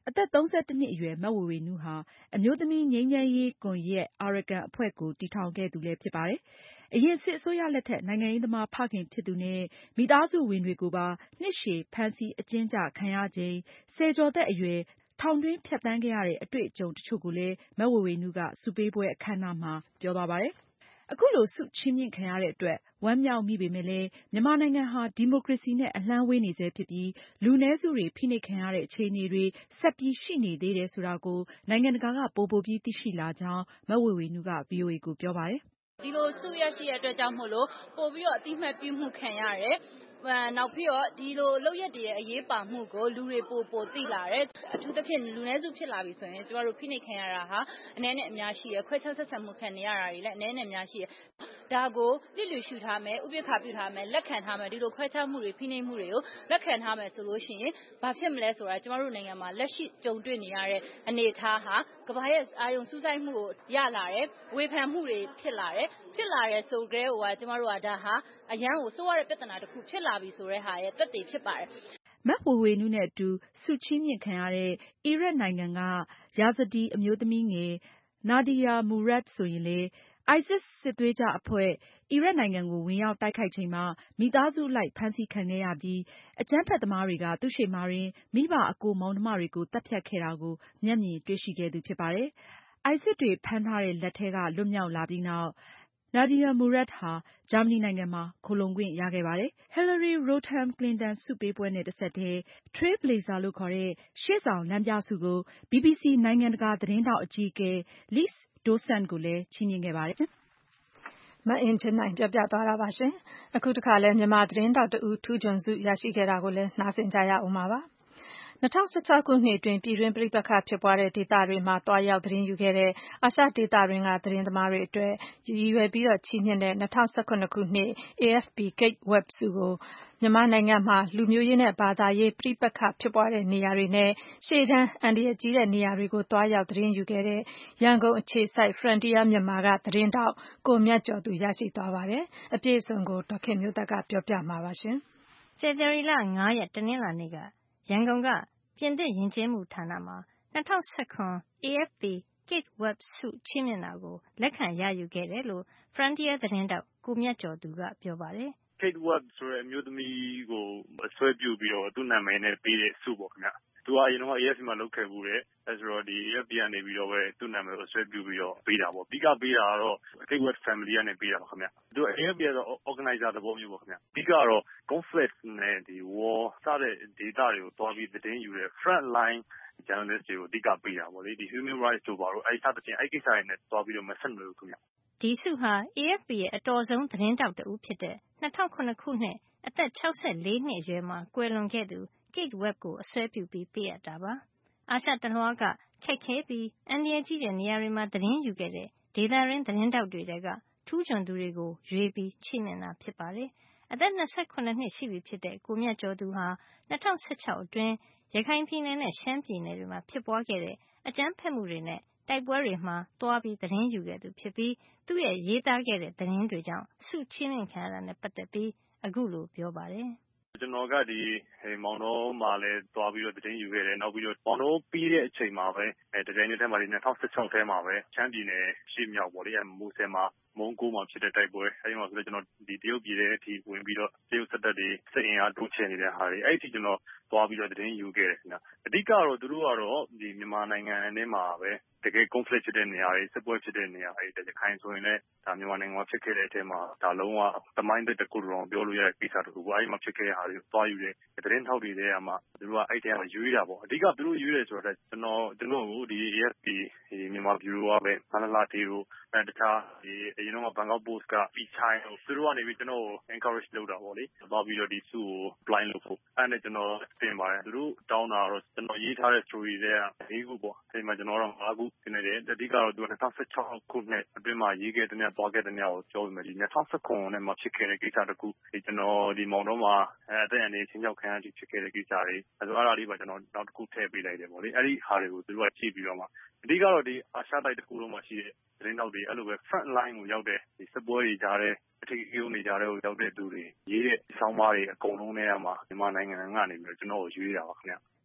အသက်သုံးဆယ့်တစ်နှစ်အရွယ်မဝေဝေနုဟာအမျိုးသမီးငြိမ်းချမ်းရေးကွန်ရက် Arakan အဖွဲ့ကိုတည်ထောင်ခဲ့သူလည်းဖြစ်ပါတယ်။ အရင်စစ်အစိုးရလက်ထက်နိုင်ငံရေးသမားဖခင်ဖြစ်သူနဲ့မိသားစုဝင်တွေကိုပါနှစ်ရှည်ဖမ်းဆီးအကျဉ်းချခံရချိန်ဆယ်ကျော်သက်အရွယ်ထောင်တွင်းဖြတ်သန်းခဲ့ရတဲ့အတွေ့အကြုံတချို့ကိုလည်းမဝေဝေနုကဆုပေးပွဲအခမ်းအနားမှာပြောသွားပါတယ်။ အခုလိုဆုချီးမြှင့်ခံရတဲ့အတွက်ဝမ်းမြောက်မိပေမဲ့လည်းမြန်မာနိုင်ငံဟာဒီမိုကရေစီနဲ့အလှမ်းဝေးနေဆဲဖြစ်ပြီးလူနည်းစုတွေဖိနှိပ်ခံရတဲ့အခြေအနေတွေဆက်ပြီးရှိနေသေးတယ်ဆိုတာကိုနိုင်ငံတကာကပိုပိုပြီးသိရှိလာကြောင်းမဝေဝေနုက ဗွီအိုအေကိုပြောပါတယ်။ဒီလိုဆုရရှိတဲ့အတွက်ကြောင့်မို့လို့ပိုပြီးတော့အတိအမှတ်ပြုမှုခံရတယ်။နောက်ပြီးတော့ဒီလိုလုပ်ရက်တွေရဲ့အရေးပါမှုကိုလူတွေပိုပိုသိလာတယ်။အထူးသဖြင့်လူနည်းစုဖြစ်လာပြီဆိုရင်ကျမတို့ဖိနှိပ်ခံရတာဟာအနည်းနဲ့အများရှိရယ်ခွဲခြားဆက်ဆံမှုခံနေရတာတွေလည်းအနည်းနဲ့အများရှိရယ်ဒါကိုလျစ်လျူရှုထားမယ်ဥပက္ခပြုထားမယ်လက်ခံထားမယ်ဒီလိုခွဲခြားမှုတွေဖိနှိပ်မှုတွေကိုလက်ခံထားမယ်ဆိုလို့ရှိရင်ဘာဖြစ်မလဲဆိုတာကျမတို့နိုင်ငံမှာလက်ရှိကြုံတွေ့နေရတဲ့အနေအထားဟာကမ္ဘာရဲ့အာရုံစူးစိုက်မှုကိုရလာတယ်ဝေဖန်မှုတွေဖြစ်လာတယ်ဖြစ်လာတဲ့ဆိုကြဲဟိုကကျမတို့ကဒါဟာအရန်ကိုစိုးရတဲ့ပြဿနာတစ်ခုဖြစ်လာပြီဆိုတဲ့ဟာရဲ့သက်သေဖြစ်ပါတယ်။မဝေဝေနုနဲ့အတူဆုချီးမြှင့်ခံရတဲ့အီရတ်နိုင်ငံကယာဇဒီအမျိုးသမီးငယ် Nadia Murad ဆိုရင်လည်း ISIS စစ်သွေးကြွအဖွဲ့အီရတ်နိုင်ငံကိုဝင်ရောက်တိုက်ခိုက်ချိန်မှာမိသားစုလိုက်ဖမ်းဆီးခံခဲ့ရပြီးအကြမ်းဖက်သမားတွေကသူ့ရှေ့မှာတင်မိဘအကိုမောင်နှမတွေကိုသတ်ဖြတ်ခဲ့တာကိုမျက်မြင်တွေ့ရှိခဲ့သူဖြစ်ပါတယ်။ ISIS တွေဖမ်းထားတဲ့လက်ထဲကလွတ်မြောက်လာပြီးနောက်Nadia Murad ဟာဂျာမနီနိုင်ငံမှာခိုလှုံခွင့်ရခဲ့ပါတယ်။ Hillary Rodham Clinton ဆုပေးပွဲနဲ့တဆက်တည်း Trailblazer လို့ခေါ်တဲ့ရှေ့ဆောင်လမ်းပြဆုကို ဘီဘီစီနိုင်ငံတကာသတင်းထောက်အကြီးအကဲ Liz Dossant ကိုလည်းချီးမြှင့်ခဲ့ပါတယ်။မအင်ကြင်းနိုင်ပြောပြသွားတာပါရှင်။အခုတခါလည်းမြန်မာသတင်းထောက်တဦးထူးချွန်ဆုရရှိခဲ့တာကိုလည်းနားဆင်ကြရအောင်ပါပါ။၂၀၁၆ခုနှစ်အတွင်းပြည်တွင်းပဋိပက္ခဖြစ်ပွားတဲ့ဒေသတွေမှာသွားရောက်သတင်းယူခဲ့တဲ့အာရှဒေသတွင်းကသတင်းသမားတွေအတွက်ရည်ရွယ်ပြီးချီးမြှင့်တဲ့၂၀၁၇ခုနှစ် အေအက်ဖ်ပီ Kate Webb ဆုကိုမြန်မာနိုင်ငံမှာလူမျိုးရေးနဲ့ဘာသာရေးပဋိပက္ခဖြစ်ပွားတဲ့နေရာတွေနဲ့ရှေ့တန်းအန္တရာယ်ကြီးတဲ့နေရာတွေကိုသွားရောက်သတင်းယူခဲ့တဲ့ရန်ကုန်အခြေစိုက် Frontier Myanmar ကသတင်းထောက်ကိုမြတ်ကျော်သူရရှိသွားပါတယ်။အပြည့်အစုံကိုဒေါ်ခင်မျိုးသက်ကပြောပြမှာပါရှင်။ဖေဖေါ်ဝါရီလငါးရက်တနင်္လာနေ့ကရန်ကုန်ကပြင်သစ်ယဉ်ကျေးမှုဌာနမှာ၂၀၁၇ အေအက်ဖ်ပီ Kate Webb ဆုချီးမြှင့်တာကိုလက်ခံရယူခဲ့တယ်လို့ Frontier သတင်းထောက်ကိုမြတ်ကျော်သူကပြောပါတယ်။ Kate Webb ဆိုတဲ့အမျိုးသမီးကိုအစွဲပြုပြီးတော့သူ့နာမည်နဲ့ပေးတဲ့ဆုပေါ့ခင်ဗျ။သူကအရင်တော့ အေအက်ဖ်ပီ မှာလုပ်ခဲ့ဖူးတယ်။အဲဆိုတော့ဒီ အေအက်ဖ်ပီ ကနေပြီးတော့ပဲသူ့နာမည်ကိုအစွဲပြုပြီးတော့ပေးတာပေါ့။အဓိကပေးတာကတော့ Kate Webb Family ကနေပေးတာပါခင်ဗျ။သူက အေအက်ဖ်ပီ ကတော့ Organizer သဘောမျိုးပေါ့ခင်ဗျ။အဓိကတော့ conflict နဲ့ဒီ war စတဲ့ဒေသတွေကိုသွားပြီးသတင်းယူတဲ့ front line journalist တွေကိုအဓိကပေးတာပေါ့လေ။ဒီ human rights တို့ဘာတို့အဲစသဖြင့်အဲဒီကိစ္စတွေနဲ့သွားပြီးတော့မဆက်နွယ်ဘူးခင်ဗျ။ဒီဆုဟာ အေအက်ဖ်ပီ ရဲ့အတော်ဆုံးသတင်းထောက်တဦးဖြစ်တဲ့၂၀၀၇ခုနှစ်အသက်၆၄နှစ်အရွယ်မှာကွယ်လွန်ခဲ့သူ Kate Webb ကိုအစွဲပြုပြီးပေးအပ်တာပါ။အာရှတလွှားကခက်ခဲပြီးအန္တရာယ်ကြီးတဲ့နေရာတွေမှာသတင်းယူခဲ့တဲ့ဒေသတွင်းသတင်းထောက်တွေထဲကထူးချွန်သူတွေကိုရွေးပြီးချီးမြှင့်တာဖြစ်ပါတယ်။အသက်၂၇နှစ်ရှိပြီဖြစ်တဲ့ကိုမြတ်ကျော်သူဟာ၂၀၁၆အတွင်းရခိုင်ပြည်နယ်နဲ့ရှမ်းပြည်နယ်တွေမှာဖြစ်ပွားခဲ့တဲ့အကြမ်းဖက်မှုတွေနဲ့တိုက်ပွဲတွေမှာသွားပြီးသတင်းယူခဲ့သူဖြစ်ပြီးသူရဲ့ရေးသားခဲ့တဲ့သတင်းတွေကြောင့်ဆုချီးမြှင့်ခံရတာနဲ့ပတ်သက်ပြီးအခုလိုပြောပါတယ်။ကျွန်တော်ကဒီမောင်နှောမှာလည်းသွားပြီးတော့သတင်းယူခဲ့တယ်။နောက်ပြီးတော့မောင်နှောပြီးတဲ့အချိန်မှာပဲအဲတကြိမ်တည်းထဲမှာဒီ၂၀၁၆ထဲမှာပဲချမ်းပြည်နယ်ရှေ့မြောက်ပေါ့လေအဲမူဆယ်မှာမုံကိုမှာဖြစ်တဲ့တိုက်ပွဲအဲဒီမှာဆိုတော့ကျွန်တော်ဒီတရုတ်ပြည်ထဲအထိဝင်ပြီးတော့တရုတ်စစ်တပ်တွေစစ်အင်အားတိုးချဲ့နေတဲ့ဟာတွေအဲဒီအထိကျွန်တော်သွားပြီးတော့သတင်းယူခဲ့တယ်ခင်ဗျ။အဓိကတော့သူတို့ကတော့ဒီမြန်မာနိုင်ငံထဲမှာပဲတကယ် conflict ဖြစ်တဲ့နေရာတွေစစ်ပွဲဖြစ်တဲ့နေရာတွေရခိုင်ဆိုရင်လည်းဒါမြန်မာနိုင်ငံမှာဖြစ်ခဲ့တဲ့အထဲမှာဒါလုံးဝသမိုင်းတစ်ခုတောင်ပြောလို့ရတဲ့ကိစ္စတစ်ခုပေါ့အဲဒီမှာဖြစ်ခဲ့တဲ့ဟာတွေသွားယူတဲ့သတင်းထောက်တွေထဲမှာသူတို့ကအဲ့တဲမှာရွေးတာပေါ့အဓိကသူတို့ရွေးတယ်ဆိုတော့ကျွန်တော်ကျွန်တော်ကိုဒီ အေအက်ဖ်ပီ မြန်မာဗျူရိုကပဲမန္တလာတေတို့အဲတခြားဒီအရင်တော့ဘန်ကောက်ပို့စ်ကပြီးချိုင်းတို့သူတို့ကနေပြီးကျွန်တော်ကို encourage လုပ်တာပေါ့လေသွားပြီးတော့ဒီဆုကို apply လုပ်ဖို့အဲ့နဲ့ကျွန်တော်တင်ပါတယ်သူတို့တောင်းတာတော့ကျွန်တော်ရေးထားတဲ့ story တွေက၄ခုပေါ့အဲဒီမှာကျွန်တော်တော့၅ခုတင်နေတယ်အဓိကတော့သူက၂၀၁၆ခုနှစ်အတွင်းမှာရေးခဲ့တဲ့ညသွားခဲ့တဲ့ညကိုပြောပြမယ်ဒီ၂၀၁၇နဲ့မှာဖြစ်ခဲ့တဲ့ကိစ္စတစ်ခုဒီကျွန်တော်ဒီမောင်တော့မှာအဲအသက်အန္တရာယ်ချင်းချောက်ခံရပြီးဖြစ်ခဲ့တဲ့ကိစ္စတွေအဲဆိုအဲ့ဒါလေးပါကျွန်တော်နောက်တစ်ခုထည့်ပေးလိုက်တယ်ပေါ့လေအဲ့ဒီဟာတွေကိုသူတို့ကကြည့်ပြီးတော့မှအဓိကတော့ဒီအာရှတိုက်တစ်ခုလုံးမှာရှိတဲ့သတင်းတောက်တွေအဲ့လိုပဲ front line ကိုရောက်တဲ့ဒီစစ်ပွဲတွေကြားတဲ့အထူးကိန်းနေကြတဲ့ကိုရောက်တဲ့သူတွေရေးတဲ့ဆောင်းပါးတွေအကုန်လုံးထဲမှာမြန်မာနိုင်ငံကနေပြီးတော့ကျွန်တော်ကိုရွေးတာပါခင်ဗျ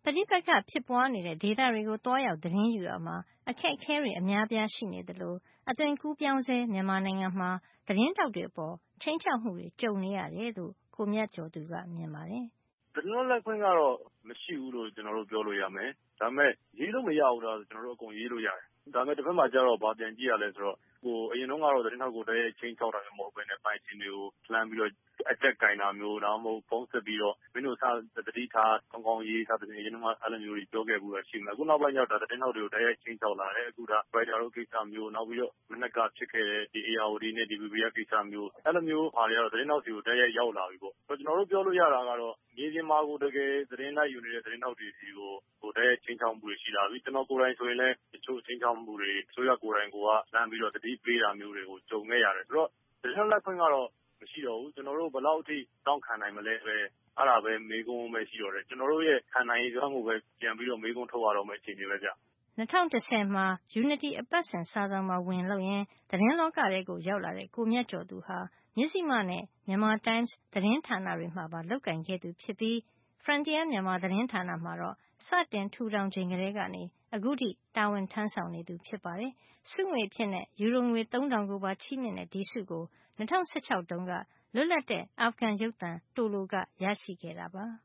ပဋိပက္ခဖြစ်ပွားနေတဲ့ဒေသတွေကိုသွားရောက်သတင်းယူရမှာအခက်အခဲတွေအများအပြားရှိနေသလိုအသွင်ကူးပြောင်းဆဲမြန်မာနိုင်ငံမှာသတင်းတောက်တွေအပေါ်ခြိမ်းခြောက်မှုတွေကြုံနေရတယ်လို့ကိုမြတ်ကျော်သူကမြင်ပါတယ်။သတင်းလွတ်လပ်ခွင့်ကတော့မရှိဘူးလို့ကျွန်တော်တို့ပြောလို့ရမယ်။ဒါပေမဲ့ရေးလို့မရဘူးလားကျွန်တော်တို့အကုန်ရေးလို့ရတယ်။ဒါပေမဲ့တစ်ဖက်မှာကျတော့ဗာပြန်ကြည့်ရလဲဆိုတော့ဟိုအရင်တုန်းကတော့သတင်းထောက်ကိုတည်းရဲ့ချင်းချောက်တာမျိုးမဟုတ်ဘဲနဲ့ပိုင်ရှင်တွေကိုလှမ်းပြီးတော့အကြက်ကင်တာမျိုးဒါမှမဟုတ်ဖုန်းဆက်ပြီးတော့မင်းတို့စားတတိထားကောင်းကောင်းရေးစားတဲ့ရင်တော့အဲ့လိုမျိုးတွေပြောခဲ့ဘူးလို့ရှိမှအခုနောက်ပိုင်းကျတော့သတင်းထောက်တွေကိုတည်းရဲ့ချင်းချောက်လာတယ်အခုဒါ writer တို့ကိစ္စမျိုးနောက်ပြီးတော့မနက်ကဖြစ်ခဲ့တဲ့ဒီ A R O D နဲ့ D V B ကိစ္စမျိုးအဲ့လိုမျိုးဟာတွေကတော့သတင်းထောက်တွေကိုတည်းရဲ့ရောက်လာပြီပေါ့ဆိုတော့ကျွန်တော်တို့ပြောလို့ရတာကတော့မြေပြင်မှာကိုတကယ်သတင်းလိုက်ယူနေတဲ့သတင်းထောက်တွေစီကိုဟိုတည်းရဲ့ချင်းချောက်မှုတွေရှိလာပြီကျွန်တော်ကိုယ်တိုင်ဆိုရင်လည်းတချို့ချင်းချောက်မှုတွေဆိုရကိုယ်တိုင်ကလမ်းပြီးတော့တတိပေးတာမျိုးတွေကိုကြုံခဲ့ရတယ်ဆိုတော့သတင်းလက်ခွင့်ကတော့မရှိတော့ဘူးကျွန်တော်တို့ဘယ်လောက်အထိတောင်းခံနိုင်မလဲပဲအဲ့ဒါပဲမေးခွန်းပဲရှိတော့တယ်ကျွန်တော်တို့ရဲ့ခံနိုင်ရည်စွမ်းကိုပဲပြန်ပြီးတော့မေးခွန်းထုတ်ရတော့မယ့်အခြေအနေပဲကြာ၂၀၁၀မှာ Unity အပတ်စဉ်စာဆောင်မှာဝင်လို့ရင်သတင်းလောကတွေကိုရောက်လာတဲ့ကိုမြတ်ကျော်သူဟာမြစ်စီမနဲ့ Myanmar Times သတင်းဌာနတွေမှာပါလုပ်ကိုင်ခဲ့သူဖြစ်ပြီး Frontier မြန်မာသတင်းဌာနမှာတော့စတင်ထူထောင်ချိန်ကလေးကနေအခုထိတာဝန်ထမ်းဆောင်နေသူဖြစ်ပါတယ်။ဆုငွေဖြစ်တဲ့ယူရိုငွေသုံးထောင်ကိုပါချီးမြှင့်တဲ့ဒီဆုကို၂၀၁၆တုန်းကလွတ်လပ်တဲ့အာဖဂန်ရုပ်သံတိုလိုကရရှိခဲ့တာပါ။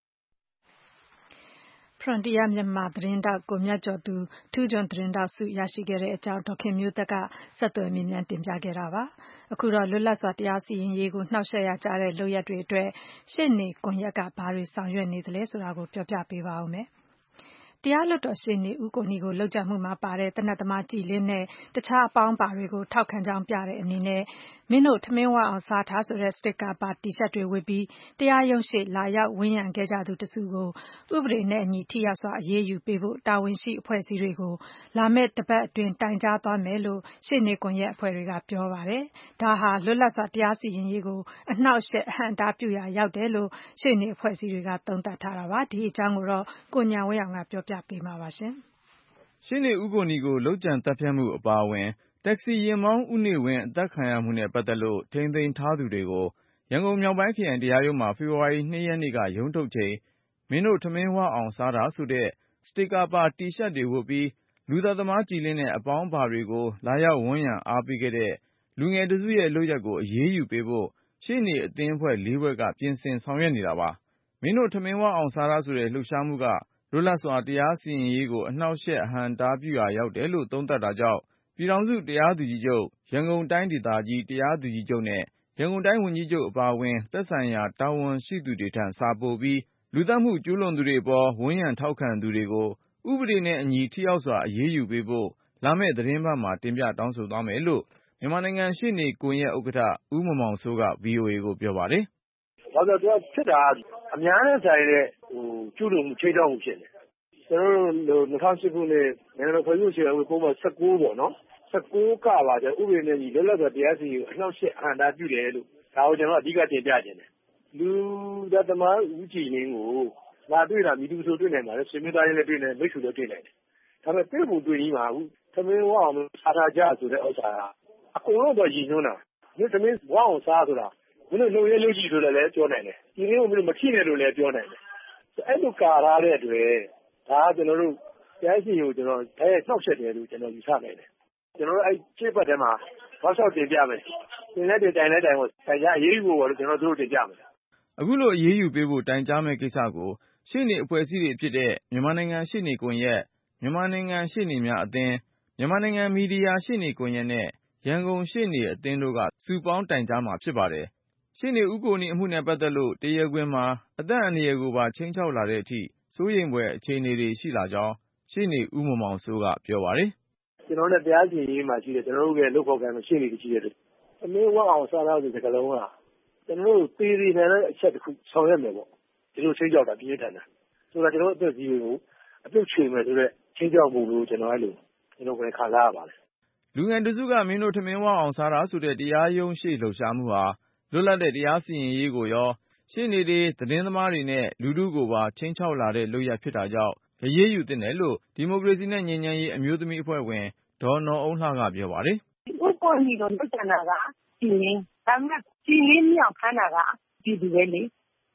Frontier မြန်မာသတင်းတောက်ကိုမြတ်ကျော်သူထူးချွန်သတင်းတောက်ဆုရရှိခဲ့တဲ့အကြောင်းဒေါခင်မျိုးသက်ကဆက်သွယ်မြင်းမြန်တင်ပြခဲ့တာပါ။အခုတော့လွတ်လပ်စွာတရားစီရင်ရေးကိုနှောက်ယှက်ရကြတဲ့လုပ်ရက်တွေအတွက်ရှေ့နေကွန်ရက်ကဘာတွေဆောင်ရွက်နေသလဲဆိုတာကိုပြောပြပေးပါဦးမယ်။တရားလွှတ်တော်ရှေ့နေဦးကိုနီကိုလုပ်ကြံမှုမှာပါတဲ့တနတ်သမားကြည်လင်းနဲ့တခြားအပေါင်းပါတွေကိုထောက်ခံကြောင်းပြတဲ့အနေနဲ့မင်းတို့ထမင်းဝအောင်စားထားဆိုတဲ့စတစ်ကာပါတီရှပ်တွေဝတ်ပြီးတရားရုံးရှေ့လာရောက်ဝန်းရံခဲ့ကြသူတစုကိုဥပဒေနဲ့အညီထိရောက်စွာအရေးယူပေးဖို့တာဝန်ရှိအဖွဲ့အစည်းတွေကိုလာမယ့်တပတ်အတွင်းတိုင်ကြားသွားမယ်လို့ရှေ့နေကွန်ရက်အဖွဲ့တွေကပြောပါတယ်။ဒါဟာလွတ်လပ်စွာတရားစီရင်ရေးကိုအနှောက်အယှက်အဟန့်အတားပြုရာရောက်တယ်လို့ရှေ့နေအဖွဲ့အစည်းတွေကသုံးသပ်ထားတာပါ။ဒီအကြောင်းကိုတော့ကိုဉာဏ်ဝင်းအောင်ကပြောပြပေးမှာပါရှင်။ရှေ့နေဦးကိုနီကိုလုပ်ကြံတပ်ဖြတ်မှုအပါအဝင်တက္ကစီယာဉ်မောင်းဦးနေဝင်းအသက်ခံရမှုနဲ့ပတ်သက်လို့ထိန်းသိမ်းထားသူတွေကိုရန်ကုန်မြောက်ပိုင်းခရိုင်တရားရုံးမှာဖေဖော်ဝါရီ၂ရက်နေ့ကရုံးထုတ်ချိန်မင်းတို့ထမင်းဝအောင်စားတာဆိုတဲ့စတစ်ကာပါတီရှပ်တွေဝတ်ပြီးလူသတ်သမားကြည်လင်းတဲ့အပေါင်းပါတွေကိုလာရောက်ဝန်းရံအားပေးခဲ့တဲ့လူငယ်တစုရဲ့လုပ်ရက်ကိုအရေးယူပေးဖို့ရှေ့နေအသင်းအဖွဲ့လေးဖွဲ့ကပြင်ဆင်ဆောင်ရွက်နေတာပါ။မင်းတို့ထမင်းဝအောင်စားတာဆိုတဲ့လှုပ်ရှားမှုကလွတ်လပ်စွာတရားစီရင်ရေးကိုအနှောက်အယှက်အဟန့်အတားပြုရာရောက်တယ်လို့သုံးသပ်တာကြောင့်ပြည်ထောင်စုတရားသူကြီးချုပ်ရန်ကုန်တိုင်းဒေသကြီးတရားသူကြီးချုပ်နဲ့ရန်ကုန်တိုင်းဝန်ကြီးချုပ်အပါအဝင်သက်ဆိုင်ရာတာဝန်ရှိသူတွေထံစာပို့ပြီးလူသတ်မှုကျူးလွန်သူတွေပေါ်ဝန်းရံထောက်ခံသူတွေကိုဥပဒေနဲ့အညီထိရောက်စွာအရေးယူပေးဖို့လာမယ့်သတင်းပတ်မှာတင်ပြတောင်းဆိုသွားမယ်လို့မြန်မာနိုင်ငံရှေ့နေကွန်ရက်ဥက္ကဋ္ဌဦးမောင်မောင်စိုးက ဗွီအိုအေ ကိုပြောပါတယ်။ဘာလို့လဲဆိုတော့ဖြစ်တာအများနဲ့ဆိုင်တဲ့ဟိုကျူးလွန်မှုချိန်တော့မှုဖြစ်နေကျွန်တော်တို့၂၀၀၈ခုနှစ်နိုင်ငံတော်ဖွဲ့စည်းပုံအခြေခံဥပဒေပုံမှန်၁၉ပေါ့နော်၁၉ကပါကျဥပဒေနဲ့ညီလွတ်လပ်စွာတရားစီရင်အနှောက်အယှက်အဟန့်အတားပြုတယ်လို့ဒါကိုကျွန်တော်အဓိကတင်ပြခြင်းတယ်လူသတ်သမားဦးကြည်လင်းကိုငါတွေ့တာမိသူဆိုတွေ့နိုင်ပါတယ်ရှင်မသားရင်းလည်းတွေ့နိုင်မိတ်ဆွေလည်းတွေ့နိုင်တယ်ဒါပေမဲ့တွေ့ဖို့တွေ့ကြီးမှာအခုသမင်းဝအောင်စားထားကြဆိုတဲ့ဥစ္စာကအကုန်လုံးတော့ရည်ညွှန်းတာဒီသမင်းဝအောင်စားဆိုတာမင်းတို့လုံရဲလုံကြည့်ဆိုလည်းပြောနိုင်တယ်ဒီနေ့ကမင်းတို့မထိနဲ့လို့လည်းပြောနိုင်တယ်အဲ့လိုကာထားတဲ့အတွက်ဒါကကျွန်တော်တို့တရားစီရင်ကိုကျွန်တော်အဲနှောက်ယှက်တယ်လို့ကျွန်တော်ယူဆနိုင်တယ်ကျွန်တော်တို့အဲချစ်ပတ်ထဲမှာဘောက်ဆောက်တင်ပြမယ်တင်လက်တင်တိုင်လက်တိုင်ကိုတိုင်ကြအရေးယူဖို့ကျွန်တော်တို့တင်ပြမယ်အခုလိုအရေးယူပေးဖို့တိုင်ကြားမဲ့ကိစ္စကိုရှေ့နေအဖွဲ့အစည်းတွေဖြစ်တဲ့မြန်မာနိုင်ငံရှေ့နေကွန်ရက်မြန်မာနိုင်ငံရှေ့နေများအသင်းမြန်မာနိုင်ငံမီဒီယာရှေ့နေကွန်ရက်နဲ့ရန်ကုန်ရှေ့နေအသင်းတို့ကစုပေါင်းတိုင်ကြားမှာဖြစ်ပါတယ်ရှေ့နေဦးကိုနီအမှုနဲ့ပတ်သက်လို့တရားခွင်မှာအသက်အန္တရာယ်ကိုပါခြိမ်းခြောက်လာတဲ့အထိစိုးရိမ်ဖွယ်အခြေအနေတွေရှိလာကြောင်းရှေ့နေဦးမောင်မောင်စိုးကပြောပါတယ်ကျွန်တော်တို့တရားစီရင်ရေးမှာရှိတယ်ကျွန်တော်တို့ရဲ့လုပ်ဖော်ကိုင်မှုရှေ့နေတွေရှိတယ်အမင်းဝအောင်စားသားဆိုတဲ့ကလုံးကကျွန်တော်တို့သေးသေးနဲ့အချက်တစ်ခုဆောင်ရွက်မယ်ပေါ့ဒီလိုချင်းကြောက်တာပြင်းထန်တာဆိုတော့ကျွန်တော်တို့အသက်ကြီးကိုအပြုတ်ချွေမယ်ဆိုတော့ချင်းကြောက်မှုလို့ကျွန်တော်အဲ့လိုကျွန်တော်ကိုယ်ခံစားရပါတယ်လူငယ်တစုကမင်းတို့ထမင်းဝအောင်စားတာဆိုတဲ့တရားရုံးရှေ့လှုပ်ရှားမှုဟာလွတ်လပ်တဲ့တရားစီရင်ရေးကိုရောရှေ့နေတွေသတင်းသမားတွေနဲ့လူထုကိုပါချင်းချောက်လာတဲ့လုပ်ရပ်ဖြစ်တာကြောင့်အရေးယူသင့်တယ်လို့ဒီမိုကရေစီနဲ့ငြိမ်းချမ်းရေးအမျိုးသမီးအဖွဲ့ဝင်ဒေါ်နော်အုန်းလှကပြောပါတယ်။ဥပ္ပဏီတော့လုပ်ကြတာကကြည်လင်းဒါပေမဲ့ကြည်လင်းမြောက်ခန်းတာကကြည်သူပဲလေ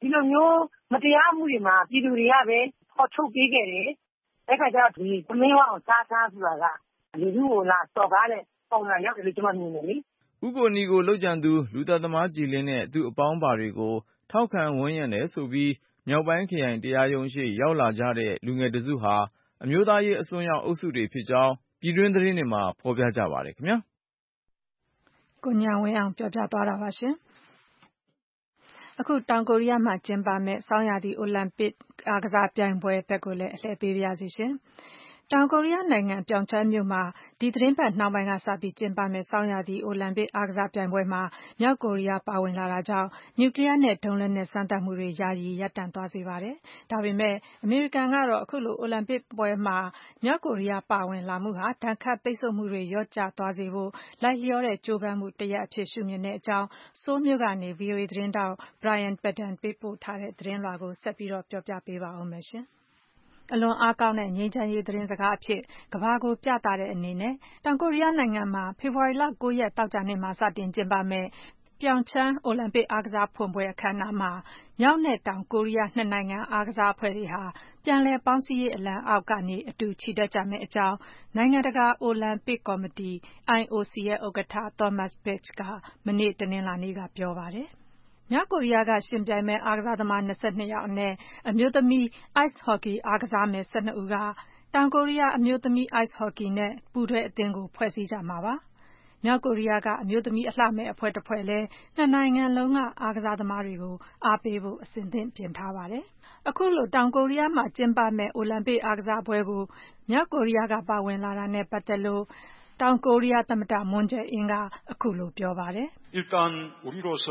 ဒီလိုမျိုးမတရားမှုတွေမှာပြည်သူတွေကပဲခေါ်ထုတ်ပေးခဲ့တယ်အဲ့ခါကျတော့ဒီသမင်းဝအောင်စားစားဆိုတာကလူလူကိုလာစော်ကားတဲ့ပုံစံရောက်တယ်လို့ကျွန်မမြင်တယ်လေဥကိုနီကိုလှုပ်ကြံသူလူသက်သမားကြည်လင်းနဲ့သူ့အပေါင်းပါတွေကိုထောက်ခံဝန်းရံတယ်ဆိုပြီးမြောက်ပိုင်းခရိုင်တရားရုံးရှိရောက်လာကြတဲ့လူငယ်တစုဟာအမျိုးသားရေးအစွန်းရောက်အုပ်စုတွေဖြစ်ကြောင်းပြည်တွင်းသတင်းတွေမှာဖော်ပြကြပါတယ်ခင်ဗျာကိုညာဝင်းအောင်ပြောပြသွားတာပါရှင်အခုတောင်ကိုရီးယားမှာကျင်းပမဲ့ဆောင်းရာသီအိုလံပစ်အားကစားပြိုင်ပွဲဘက်ကိုလည်းအလှည့်ပေးပါရစေရှင်တောင်ကိုရီးယားနိုင်ငံပြုံချမ်းမြို့မှာဒီသတင်းပတ်နှောင်းပိုင်းကစပြီးကျင်းပမဲ့ဆောင်းရာသီအိုလံပစ်အားကစားပြိုင်ပွဲမှာမြောက်ကိုရီးယားပါဝင်လာတာကြောင့်နျူကလ িয়ার နဲ့ဒုံးလက်နက်စမ်းသပ်မှုတွေယာယီရပ်တန့်သွားစေပါတယ်။ဒါပေမဲ့အမေရိကန်ကတော့အခုလိုအိုလံပစ်ပွဲမှာမြောက်ကိုရီးယားပါဝင်လာမှုဟာဒဏ်ခတ်ပိတ်ဆို့မှုတွေလျော့ကျသွားစေဖို့လိုက်လျောတဲ့ကြိုးပမ်းမှုတစ်ရပ်အဖြစ်ရှုမြင်တဲ့အကြောင်းဆိုးလ်မြို့ကနေ ဗွီအိုအေ သတင်းထောက် Brian Padden ပေးပို့ထားတဲ့သတင်းလွှာကိုဆက်ပြီးတော့ပြောပြပေးပါဦးမယ်ရှင်။အလွန်အားကောင်းတဲ့ငြိမ်းချမ်းရေးသတင်းစကားအဖြစ်ကမ္ဘာကိုပြသတဲ့အနေနဲ့တောင်ကိုရီးယားနိုင်ငံမှာဖေဖော်ဝါရီလ၉ရက်တောက်ကြနေ့မှာစတင်ကျင်းပမဲ့ပြုံချမ်းအိုလံပစ်အားကစားဖွင့်ပွဲအခမ်းအနားမှာမြောက်နဲ့တောင်ကိုရီးယားနှစ်နိုင်ငံအားကစားအဖွဲ့တွေဟာပြန်လည်ပေါင်းစည်းရေးအလံအောက်ကနေအတူချီတက်ကြမယ့်အကြောင်းနိုင်ငံတကာအိုလံပစ်ကော်မတီ I O C ရဲ့ဥက္ကဋ္ဌ Thomas Bach ကမနေ့တနင်္လာနေ့ကပြောပါတယ်မြောက်ကိုရီးယားကရှင်ပြိုင်မဲ့အားကစားသမား၂၂ယောက်အနက်အမျိုးသမီး Ice Hockey အားကစားမယ်၁၂ဦးကတောင်ကိုရီးယားအမျိုးသမီး Ice Hockey နဲ့ပူးတွဲအသင်းကိုဖွဲ့စည်းကြမှာပါ။မြောက်ကိုရီးယားကအမျိုးသမီးအလှမယ်အဖွဲ့တစ်ဖွဲ့လဲနှစ်နိုင်ငံလုံးကအားကစားသမားတွေကိုအားပေးဖို့အစဉ်သင့်ပြင်ထားပါတယ်။အခုလိုတောင်ကိုရီးယားမှာကျင်းပမဲ့အိုလံပစ်အားကစားပွဲကိုမြောက်ကိုရီးယားကပါဝင်လာတာနဲ့ပတ်သက်လို့တောင်ကိုရီးယားသမ္မတမွန်းဂျယ်အင်းကအခုလိုပြောပါတယ်။ 일단 우리로서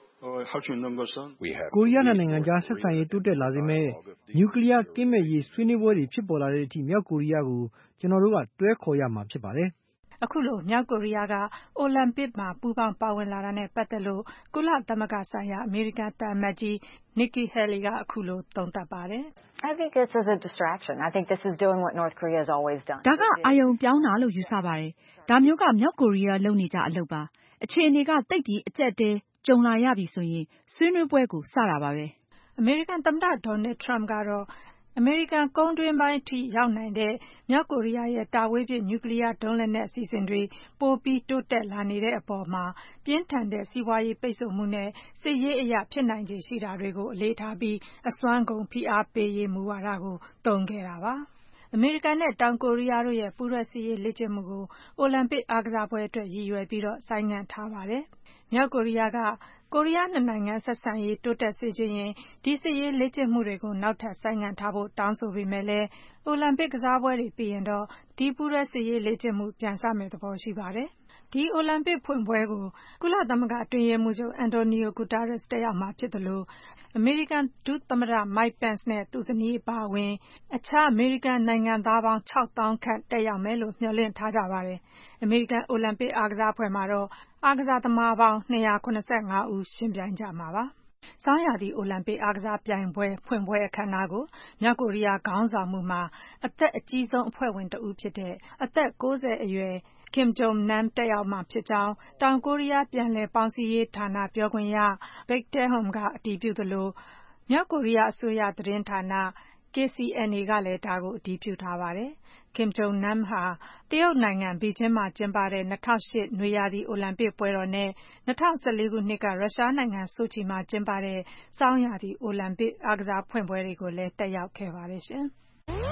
할 수 있는 것은 ကိုရီးယားနိုင်ငံကြားဆက်ဆံရေးတိုးတက်လာစေမဲ့နျူကလ িয়ার ကင်းမဲ့ရေးဆွေးနွေးပွဲတွေဖြစ်ပေါ်လာတဲ့အထိမြောက်ကိုရီးယားကိုကျွန်တော်တို့ကတွဲခေါ်ရမှာဖြစ်ပါတယ်။အခုလိုမြောက်ကိုရီးယားကအိုလံပစ်မှာပူးပေါင်းပါဝင်လာတာနဲ့ပတ်သက်လို့ကုလသမဂ္ဂဆိုင်ရာအမေရိကန်သံအမတ်ကြီး Nikki Haley ကအခုလိုသုံးသပ်ပါတယ်။ I think this is a distraction. I think this is doing what North Korea has always done. ဒါကအာယုံပြောင်းတာလို့ယူဆပါတယ်။ဒါမျိုးကမြောက်ကိုရီးယားလုပ်နေကြအလုပ်ပါ။အခြေအနေကတိတ်ပြီးအကျက်တဲကြုံလာရပြီဆိုရင်ဆွေးနွေးပွဲကိုစတာပါပဲ။အမေရိကန်သမ္မတဒေါ်နယ်ထရမ့်ကတော့အမေရိကန်ကုန်းတွင်းပိုင်းအထိရောက်နိုင်တဲ့မြောက်ကိုရီးယားရဲ့တာဝေးပစ်နျူကလ িয়ার ဒုံးလက်နက်အစီအစဉ်တွေပိုပြီးတိုးတက်လာနေတဲ့အပေါ်မှာပြင်းထန်တဲ့စီးပွားရေးပိတ်ဆို့မှုနဲ့စစ်ရေးအရာဖြစ်နိုင်ခြေရှိတာတွေကိုအလေးထားပြီးအစွမ်းကုန်ဖိအားပေးရေးမူဝါဒကိုသုံးခဲ့တာပါ။အမေရိကန်နဲ့တောင်ကိုရီးယားတို့ရဲ့ပူးတွဲစစ်ရေးလေ့ကျင့်မှုကိုအိုလံပစ်အားကစားပွဲအတွက်ရည်ရွယ်ပြီးတော့ဆိုင်းငံ့ထားပါတယ်။မြောက်ကိုရီးယားကကိုရီးယားနှစ်နိုင်ငံဆက်ဆံရေးတိုးတက်စေချင်ရင်ဒီစစ်ရေးလေ့ကျင့်မှုတွေကိုနောက်ထပ်ဆိုင်းငံ့ထားဖို့တောင်းဆိုပေမဲ့လည်းအိုလံပစ်ကစားပွဲတွေပြီးရင်တော့ဒီပူးတွဲစစ်ရေးလေ့ကျင့်မှုပြန်စမယ့်သဘောရှိပါတယ်။ဒီအိုလံပစ်ဖွင့်ပွဲကိုကုလသမဂ္ဂအတွင်းရေးမှူးချုပ်အန်တိုနီယိုဂူတာရက်စ်တက်ရောက်မှာဖြစ်သလိုအမေရိကန်ဒုသမ္မတမိုက်ပန့်စ်နဲ့သူ့ဇနီးအပါအဝင်အခြားအမေရိကန်နိုင်ငံသားပေါင်းခြောက်သောင်းခန့်တက်ရောက်မယ်လို့မျှော်လင့်ထားကြပါတယ်။အမေရိကန်အိုလံပစ်အားကစားအဖွဲ့မှာတော့အားကစားသမားပေါင်း၂၇၅ဦးရှင်ပြိုင်ကြမှာပါ။ဆောင်းရာသီအိုလံပစ်အားကစားပြိုင်ပွဲဖွင့်ပွဲအခမ်းအနားကိုမြောက်ကိုရီးယားခေါင်းဆောင်မှုမှာအသက်အကြီးဆုံးအဖွဲ့ဝင်တဦးဖြစ်တဲ့အသက်၉၀အရွယ်Kim Jong Nam တက်ရောက်မှာဖြစ်ကြောင်းတောင်ကိုရီးယားပြန်လည်ပေါင်းစည်းရေးဌာနပြောခွင့်ရ Baek Tae-hom ကအတည်ပြုသလိုမြောက်ကိုရီးယားအစိုးရသတင်းဌာနK C N A ကလည်းဒါကိုအတည်ပြုထားပါတယ်။ Kim Jong Nam ဟာတရုတ်နိုင်ငံဘေကျင်းမှာကျင်းပတဲ့၂၀၀၈နွေရာသီအိုလံပစ်ပွဲတော်နဲ့၂၀၁၄ခုနှစ်ကရုရှားနိုင်ငံဆိုချီမှာကျင်းပတဲ့ဆောင်းရာသီအိုလံပစ်အားကစားဖွင့်ပွဲတွေကိုလည်းတက်ရောက်ခဲ့ပါတယ်ရှင်။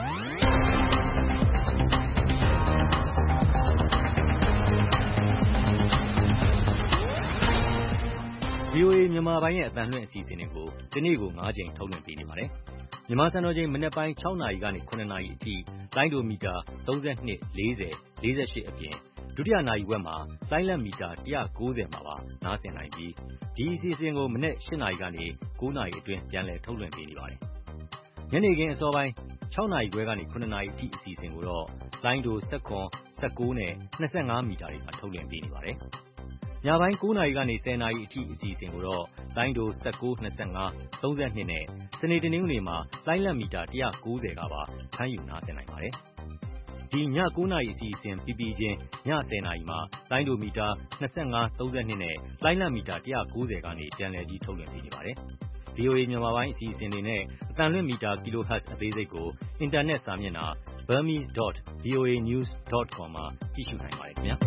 ဗွီအိုအေမြန်မာပိုင်းရဲ့အသံလွှင့်အစီအစဉ်တွေကိုဒီနေ့ကို၅ချိန်ထုတ်လွှင့်ပေးနေပါတယ်။မြန်မာစံတော်ချိန်မနက်ပိုင်း၆နာရီကနေ၇နာရီအထိလိုင်းဒိုမီတာ၃၂ ၄၀ ၄၈အပြင်ဒုတိယနာရီဝက်မှာလိုင်းလံမီတာ၁၉၀မှာပါနားဆင်နိုင်ပြီးဒီအစီအစဉ်ကိုမနက်၈နာရီကနေ၉နာရီအတွင်းပြန်လည်ထုတ်လွှင့်ပေးနေပါတယ်။ညနေခင်းအစောပိုင်း၆နာရီခွဲကနေ၇နာရီအထိအစီအစဉ်ကိုတော့လိုင်းဒို၁၇ ၁၉နဲ့၂၅မီတာတွေမှာထုတ်လွှင့်ပေးနေပါတယ်။ညပိုင်း၉နာရီကနေ၁၀နာရီအထိအစီအစဉ်ကိုတော့လိုင်းဒို၁၉ ၂၅ ၃၂နဲ့စနေတနင်္ဂနွေမှာလိုင်းလံမီတာ၁၉၀ကပါဖမ်းယူနားဆင်နိုင်ပါတယ်။ဒီည၉နာရီအစီအစဉ်ပြီးပြီးချင်းည၁၀နာရီမှာလိုင်းဒိုမီတာ၂၅ ၃၂နဲ့လိုင်းလံမီတာ၁၉၀ကနေပြန်လည်ပြီးထုတ်လွှင့်ပေးနေပါတယ်။ဗွီအိုအေ မြန်မာပိုင်းအစီအစဉ်တွေနဲ့အသံလွှင့်မီတာ kilohertz အသေးစိတ်ကိုအင်တာနက်စာမျက်နှာ burmese dot voa news dot com မှာကြည့်ရှုနိုင်ပါတယ်ခင်ဗျာ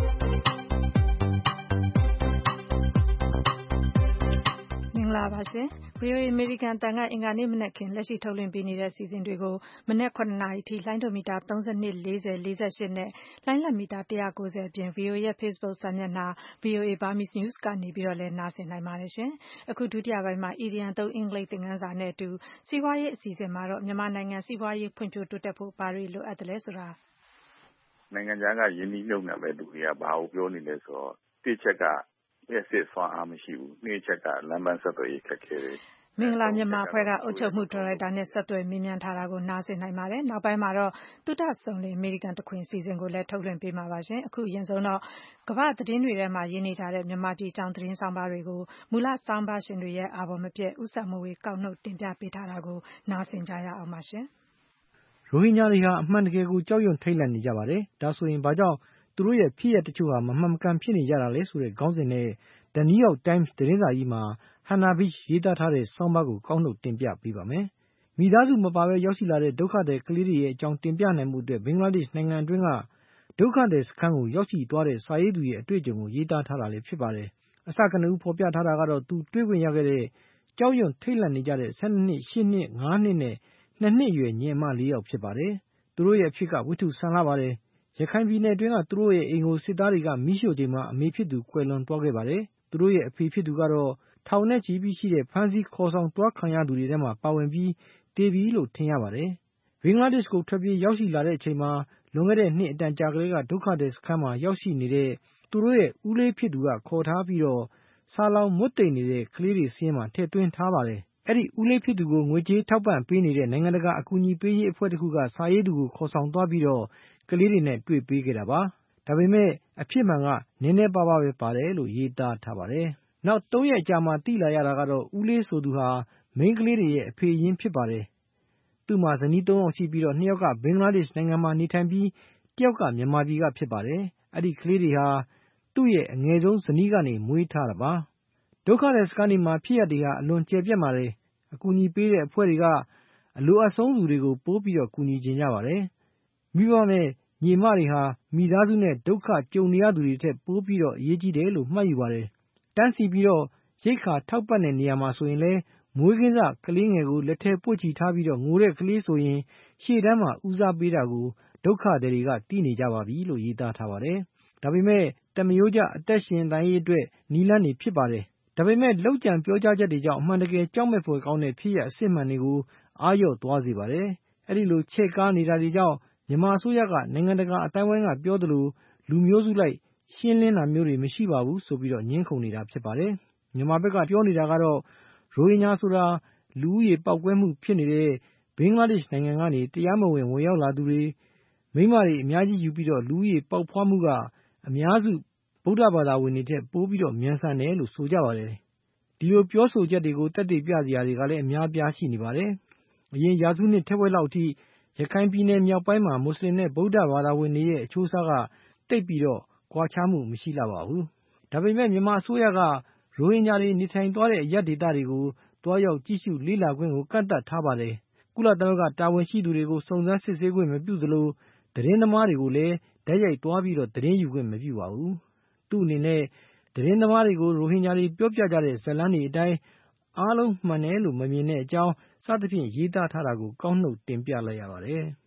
မင်္ဂလာပါရှင် ဗွီအိုအေ အမေရိကန်အသံကအင်္ဂါနေ့မနက်ခင်းလက်ရှိထုတ်လွှင့်ပေးနေတဲ့အစီအစဉ်တွေကိုမနက် ခုနှစ်နာရီထိလိုင်းဒိုမီတာ သုံး၂ ၄၀ ၄၈ နဲ့လိုင်းလတ်မီတာ ၁၉၀ အပြင် ဗွီအိုအေရဲ့ Facebook စာမျက်နှာ ဗွီအိုအေ Burmese News ကနေပြီးတော့လည်းနားဆင်နိုင်ပါတယ်ရှင်။အခုဒုတိယပိုင်းမှာ အီဒီယံသုံးအင်္ဂလိပ်သင်ခန်းစာနဲ့အတူစီးပွားရေးအစီအစဉ်မှာတော့မြန်မာနိုင်ငံစီးပွားရေးဖွံ့ဖြိုးတိုးတက်ဖို့ဘာတွေလိုအပ်တယ်လဲဆိုတာနိုင်ငံခြားကယင်းနှီးမြှုပ်နှံမဲ့လူတွေကဘာကိုပြောနေလဲဆိုတော့တစ်ချက်ကရက်စစ်ဆွမ်းအားမရှိဘူးနှစ်ချက်ကလမ်းပန်းဆက်သွယ်ရေးခက်ခဲတယ်မင်္ဂလာမြန်မာဖွဲ့ကအုပ်ချုပ်မှုဒါရိုက်တာနဲ့ဆက်သွယ်မေးမြန်းထားတာကိုနားဆင်နိုင်ပါတယ်နောက်ပိုင်းမှာတော့သုတဆုံလေအမေရိကန်တခွင်စီစဉ်ကိုလည်းထုတ်လွှင့်ပေးမှာပါရှင်အခုအရင်ဆုံးတော့ကမ္ဘာသတင်းတွေထဲမှာရင်းနေထားတဲ့မြန်မာပြည်ကြောင်းသတင်းဆောင်ပါတွေကိုမူလစောင်းပါရှင်တွေရဲ့အာဘော်မပြည့်ဥဆက်မဝေကောက်နှုတ်တင်ပြပေးထားတာကိုနားဆင်ကြရအောင်ပါရှင်ရိုဟင်ဂျာတွေဟာအမှန်တကယ်ကိုကြောက်ရွံ့ထိတ်လန့်နေကြပါတယ်ဒါဆိုရင်ဘာကြောင့်သူတို့ရဲ့ဖြစ်ရပ်တချို့ဟာမမှန်မကန်ဖြစ်နေကြတာလဲဆိုတဲ့ခေါင်းစဉ်နဲ့ The New York Times သတင်းစာကြီးမှာ Hannah Beach ရေးသားထားတဲ့ဆောင်းပါးကိုကောက်နှုတ်တင်ပြပေးပါမယ်။မိသားစုမပါဘဲရောက်ရှိလာတဲ့ဒုက္ခသည်ကလေးတွေရဲ့အကြောင်းတင်ပြနိုင်မှုအတွက်ဘင်္ဂလားဒေ့ရှ်နိုင်ငံအတွင်းကဒုက္ခသည်စခန်းကိုရောက်ရှိသွားတဲ့စာရေးသူရဲ့အတွေ့အကြုံကိုရေးသားထားတာလည်းဖြစ်ပါတယ်။အစကနဦးဖော်ပြထားတာကတော့သူတွေ့ခွင့်ရခဲ့တဲ့ကြောက်ရွံ့ထိတ်လန့်နေကြတဲ့၁၂နှစ်၈နှစ်၅နှစ်နဲ့နှစ်နှစ်အရွယ်ညီအမလေးယောက်ဖြစ်ပါတယ်။သူတို့ရဲ့အဖြစ်ကဝိထုဆန်လာပါတယ်။ရခိုင်ပြည်နယ်အတွင်းကသူတို့ရဲ့အိမ်ကိုစစ်သားတွေကမိရှို့ချိန်မှာအမေဖြစ်သူကွယ်လွန်သွားခဲ့ပါတယ်။သူတို့ရဲ့အဖေဖြစ်သူကတော့ထောင်နဲ့ချီပြီးရှိတဲ့ဖမ်းဆီးခေါ်ဆောင်သွားခံရသူတွေထဲမှာပါဝင်ပြီးတေပြီလို့ထင်ရပါတယ်။ဘင်္ဂလားဒေ့ရှ်ကိုထွက်ပြေးရောက်ရှိလာတဲ့အချိန်မှာလွန်ခဲ့တဲ့နှစ်အတန်ကြာကလေးကဒုက္ခသည်စခန်းမှာရောက်ရှိနေတဲ့သူတို့ရဲ့ဦးလေးဖြစ်သူကခေါ်ထားပြီးတော့ဆာလောင်မွတ်သိမ့်နေတဲ့ကလေးတွေစင်းမှာထည့်သွင်းထားပါတယ်။အဲ့ဒီဦးလေးဖြစ်သူကိုငွေကြေးထောက်ပံ့ပေးနေတဲ့နိုင်ငံတကာအကူအညီပေးရေးအဖွဲ့တစ်ခုကစာရေးသူကိုခေါ်ဆောင်သွားပြီးတော့ကလေးတွေနဲ့တွေ့ပေးခဲ့တာပါ။ဒါပေမဲ့အဖြစ်မှန်ကနည်းနည်းပါးပါးပဲပါတယ်လို့ရေးသားထားပါတယ်။နောက်သုံးရက်ကြာမှသိလာရတာကတော့ဦးလေးဆိုသူဟာမိန်းကလေးတွေရဲ့အဖေရင်းဖြစ်ပါတယ်။သူ့မှာဇနီးသုံးယောက်ရှိပြီးတော့နှစ်ယောက်ကဘင်္ဂလားဒေ့ရှ်နိုင်ငံမှာနေထိုင်ပြီးတယောက်ကမြန်မာပြည်ကဖြစ်ပါတယ်။အဲ့ဒီကလေးတွေဟာသူ့ရဲ့အငယ်ဆုံးဇနီးကနေမွေးထားတာပါ။ဒုက္ခသည်စခန်းဒီမှာဖြစ်ရတွေဟာအလွန်ကျယ်ပြန့်ပါတယ်။အကူအညီပေးတဲ့အဖွဲ့တွေကအလိုအပ်ဆုံးလူတွေကိုပိုးပြီးတော့ကူညီခြင်းကြပါတယ်။မိဘနဲ့ညီမတွေဟာမိသားစုနဲ့ဒုက္ခကြုံနေရသူတွေထက်ပိုပြီးတော့အရေးကြီးတယ်လို့မှတ်ယူပါတယ်။တန်းစီပြီးတော့ရိတ်ခါထောက်ပံ့တဲ့နေရာမှာဆိုရင်လည်းမွေးကင်းစကလေးငယ်ကိုလက်ထဲပွေ့ချီထားပြီးတော့ငိုတဲ့ကလေးဆိုရင်ရှေ့တန်းမှာဦးစားပေးတာကိုဒုက္ခသည်တွေကသိနေကြပါပြီလို့ရေးသားထားပါတယ်။ဒါပေမဲ့တမယိုးကျအသက်ရှင်တန်ရေးအတွက်နီလန်းနေဖြစ်ပါတယ်။ဒါပေမဲ့လောက်ကျန်ပြောကြားချက်တွေကြောင့်အမှန်တကယ်ကြောက်မဲ့ဖွယ်ကောင်းတဲ့ဖြစ်ရအစစ်မှန်တွေကိုအားလျော့သွားစေပါတယ်။အဲ့ဒီလိုချဲ့ကားနေတာတွေကြောင့်မြန်မာအစိုးရကနိုင်ငံတကာအတိုင်းဝိုင်းကပြောသလိုလူမျိုးစုလိုက်ရှင်းလင်းတာမျိုးတွေမရှိပါဘူးဆိုပြီးတော့ညှင်းခုန်နေတာဖြစ်ပါတယ်။မြန်မာဘက်ကပြောနေတာကတော့ရိုဟင်ဂျာဆိုတာလူဦးရေပေါက်ကွဲမှုဖြစ်နေတဲ့ဘင်္ဂလားဒေ့ရှ်နိုင်ငံကနေတရားမဝင်ဝင်ရောက်လာသူတွေမိမတွေအများကြီးယူပြီးတော့လူဦးရေပေါက်ဖွားမှုကအများစုဗုဒ္ဓဘာသာဝင်တွေထက်ပိုပြီးတော့မြန်ဆန်တယ်လို့ဆိုကြပါတယ်။ဒီလိုပြောဆိုချက်တွေကိုတက်တည်ပြစရာတွေကလည်းအများပြားရှိနေပါတယ်။အရင်ရာစုနှစ်ထက်ဝက်လောက်အထိရခိုင်ပြည်နယ်မြောက်ပိုင်းမှာမွတ်စလင်နဲ့ဗုဒ္ဓဘာသာဝင်တွေရဲ့အချိုးအစားကတိတ်ပြီးတော့ကွာခြားမှုမရှိလှပါဘူး။ဒါပေမဲ့မြန်မာအစိုးရကရိုဟင်ဂျာတွေနေထိုင်သွားတဲ့အရပ်ဒေသတွေကိုတွားရောက်ကြည့်ရှုလေ့လာခွင့်ကိုကန့်သတ်ထားပါတယ်။ကုလသမဂ္ဂတာဝန်ရှိသူတွေကိုစုံစမ်းစစ်ဆေးခွင့်မပြုသလိုသတင်းသမားတွေကိုလည်းတိုက်ရိုက်သွားပြီးတော့သတင်းယူခွင့်မပြုပါဘူး။သူ့အနေနဲ့သတင်းသမားတွေကိုရိုဟင်ဂျာတွေပြောပြကြတဲ့ဇာတ်လမ်းတွေအတိုင်းအားလုံးမှန်တယ်လို့မမြင်တဲ့အကြောင်းစသဖြင့်ရေးသားထားတာကိုကောက်နှုတ်တင်ပြလိုက်ရပါတယ်။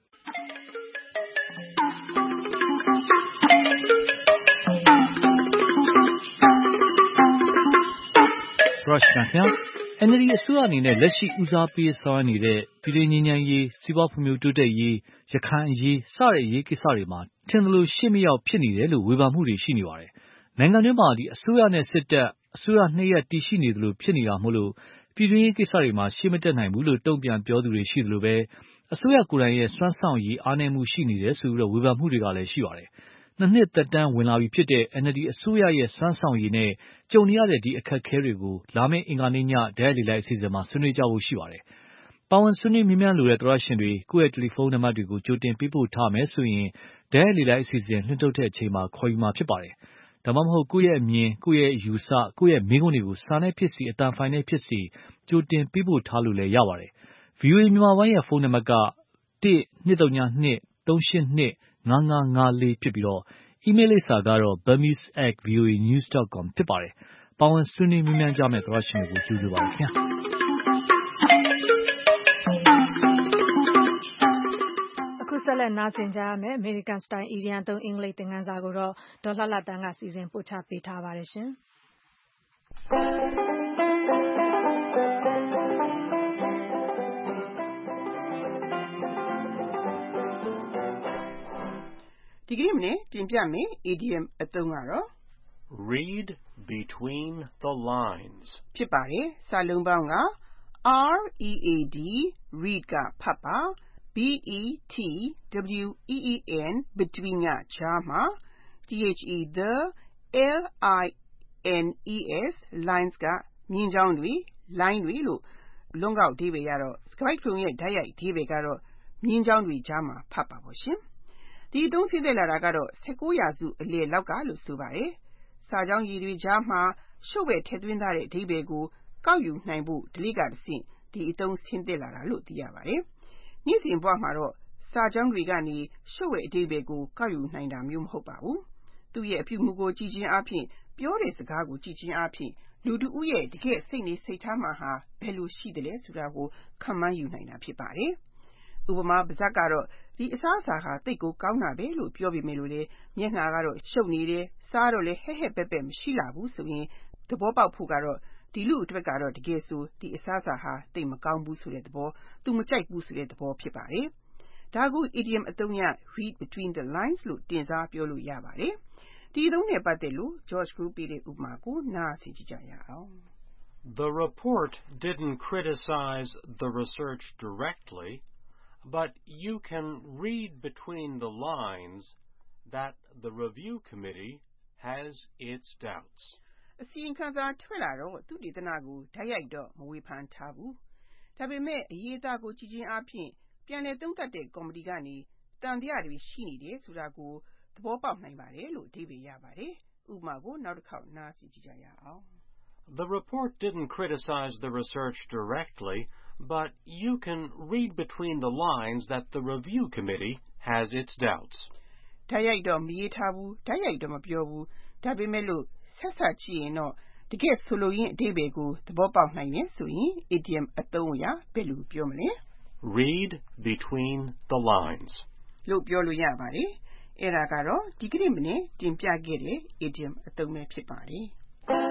Rashna ခင်ဗျာ အန် အယ်လ် ဒီ အစိုးရအနေနဲ့လက်ရှိဦးစားပေးဆောင်ရွက်နေတဲ့ပြည်တွင်းငြိမ်းချမ်းရေးစီးပွားဖွံ့ဖြိုးတိုးတက်ရေးရခိုင်အရေးစတဲ့အရေးကိစ္စတွေမှာထင်သလိုရှေ့မရောက်ဖြစ်နေတယ်လို့ဝေဖန်မှုတွေရှိနေပါတယ်။နိုင်ငံတွင်းမှာအစိုးရနဲ့စစ်တပ်အစိုးရနှစ်ရပ်တည်ရှိနေသလိုဖြစ်နေတာမို့လို့ပြည်တွင်းရေးကိစ္စတွေမှာရှေ့မတက်နိုင်ဘူးလို့တုံ့ပြန်ပြောသူတွေရှိသလိုပဲအစိုးရကိုယ်တိုင်ရဲ့စွမ်းဆောင်ရည်အားနည်းမှုရှိနေတယ်ဆိုပြီးဝေဖန်မှုတွေကလည်းရှိပါတယ်။နှစ်နှစ်သက်တမ်းဝင်လာပြီဖြစ်တဲ့ အန် အယ်လ် ဒီ အစိုးရရဲ့စွမ်းဆောင်ရည်နဲ့ကြုံနေရတဲ့ဒီအခက်အခဲတွေကိုလာမယ့်အင်္ဂါနေ့ညတိုက်ရိုက်လေလိုက်အစီအစဉ်မှာဆွေးနွေးကြဖို့ရှိပါတယ်။ပါဝင်ဆွေးနွေးမေးမြန်းလိုတဲ့သောတရှင်တွေကိုယ့်ရဲ့တယ်လီဖုန်းနံပါတ်တွေကိုကြိုတင်ပေးပို့ထားမယ်ဆိုရင်တိုက်ရိုက်လေလိုက်အစီအစဉ်လွှင့်ထုတ်တဲ့အချိန်မှာခေါ်ယူမှာဖြစ်ပါတယ်။ဒါမှမဟုတ်ကိုယ့်ရဲ့အမြင်ကိုယ့်ရဲ့အယူဆကိုယ့်ရဲ့မိကုံးတွေကိုစာနဲ့ဖြစ်စီအတန်ဖိုင်နဲ့ဖြစ်စီကြိုတင်ပေးပို့ထားလို့လည်းရပါတယ်။ ဗီအိုအေမြန်မာပိုင်းရဲ့ဖုန်းနံပါတ်က တစ်၂၀၂ ၃၈၂ ၅၅၅၄ ဖြစ်ပြီးတော့အီးမေးလ်လိပ်စာကတော့ burmese at voanews dot com ဖြစ်ပါတယ်။ပါဝင်ဆွေးနွေးမေးမြန်းကြမယ့်သောတရှင်တွေကိုကြိုဆိုပါရစေခင်ဗျာ။အခုဆက်လက်နားဆင်ကြရမယ် American Style အီဒီယံသုံးအင်္ဂလိပ်သင်ခန်းစာကိုတော့ဒေါ်လှလှတန်းကစီစဉ်ပို့ချပေးထားပါတယ်ရှင်။ဒီကနေ့မနေ့တင်ပြမယ် idiom အသုံးကတော့ read between the lines ဖြစ်ပါတယ်။စာလုံးပေါင်းက R E A D read ကဖတ်ပါ B E T W E E N between ကကြားမှာ T H E the L I N E S lines ကမြင်းချောင်းတွေ line တွေလို့လွန်ကောက်အဓိပ္ပာယ်ရတော့ စကားပိုက်လုံးရဲ့ဓာတ်ရိုက်အဓိပ္ပာယ်ကတော့မြင်းချောင်းတွေကြားမှာဖတ်ပါပေါ့ရှင်။ဒီအသုံးဆင်းသက်လာတာကတော့၁၉ရာစုအလယ်လောက်ကလို့ဆိုပါတယ်။စာကြောင်းရည်တွေကြားမှာရှုပ်ဝဲထည့်သွင်းထားတဲ့အဓိပ္ပာယ်ကိုကောက်ယူနိုင်ဖို့ဓလေ့ကတဆင့်ဒီအသုံးဆင်းသက်လာတာလို့သိရပါတယ်။နေ့စဉ်ဘဝမှာတော့စာကြောင်းတွေကနေရှုပ်ဝဲအဓိပ္ပာယ်ကိုကောက်ယူနိုင်တာမျိုးမဟုတ်ပါဘူး။သူ့ရဲ့အပြုအမူကိုကြည့်ခြင်းအပြင်ပြောတဲ့စကားကိုကြည့်ခြင်းအပြင်လူတဦးရဲ့တကယ်စိတ်နေစိတ်ထားမှာဟာဘယ်လိုရှိတယ်လဲဆိုတာကိုခန့်မှန်းယူနိုင်တာဖြစ်ပါတယ်။ဥပမာပါဇက်ကတော့ဒီအစားအစာဟာတိတ်ကိုကောင်းတာပဲလို့ပြောပေမဲ့လို့လေမျက်နှာကတော့ရှုပ်နေတယ်စားတော့လေဟဲ့ဟဲ့ပဲ့ပဲ့မရှိလာဘူးဆိုရင်သဘောပေါက်ဖို့ကတော့ဒီလူအတွက်ကတော့တကယ်ဆိုဒီအစားအစာဟာတိတ်မကောင်းဘူးဆိုတဲ့သဘောသူမကြိုက်ဘူးဆိုတဲ့သဘောဖြစ်ပါတယ်။ဒါကို idiom အသုံးရ read between the lines လို့တင်စားပြောလို့ရပါတယ်။ဒီအသုံးနဲ့ပတ်သက်လို့ George Group ပေးတဲ့ဥပမာကိုနားဆင်ကြည့်ကြရအောင်။ The report didn't criticize the research directly, but you can read between the lines that the review committee has its doubts. အစီရင်ခံစာထွက်လာတော့သူဒေသနာကိုဓာတ်ရိုက်တော့မဝေဖန်ထားဘူး။ဒါပေမဲ့အရေးအသားကိုကြည့်ခြင်းအပြင်ပြန်လည်သုံးသပ်တဲ့ကော်မတီကနေတန်တရားတွေရှိနေတယ်ဆိုတာကိုသဘောပေါက်နိုင်ပါတယ်လို့အဓိပ္ပာယ်ရပါတယ်။ဥပမာကိုနောက်တစ်ခေါက်နားဆင်ကြည့်ကြရအောင်။ The report didn't criticize the research directly, but you can read between the lines that the review committee has its doubts. ဓာတ်ရိုက်တော့မရေးထားဘူးဓာတ်ရိုက်တော့မပြောဘူးဒါပေမဲ့လို့ဆက်ဆက်ကြည့်ရင်တော့တကယ်ဆိုလိုရင်းအဓိပ္ပာယ်ကိုသဘောပေါက်နိုင်တယ်ဆိုရင် idiom အသုံးအရာဘယ်လိုပြောမလဲ Read between the lines လို့ပြောလို့ရပါတယ်။အဲ့ဒါကတော့ဒီကနေ့မနေ့တင်ပြခဲ့တဲ့ idiom အသုံးပဲဖြစ်ပါတယ်။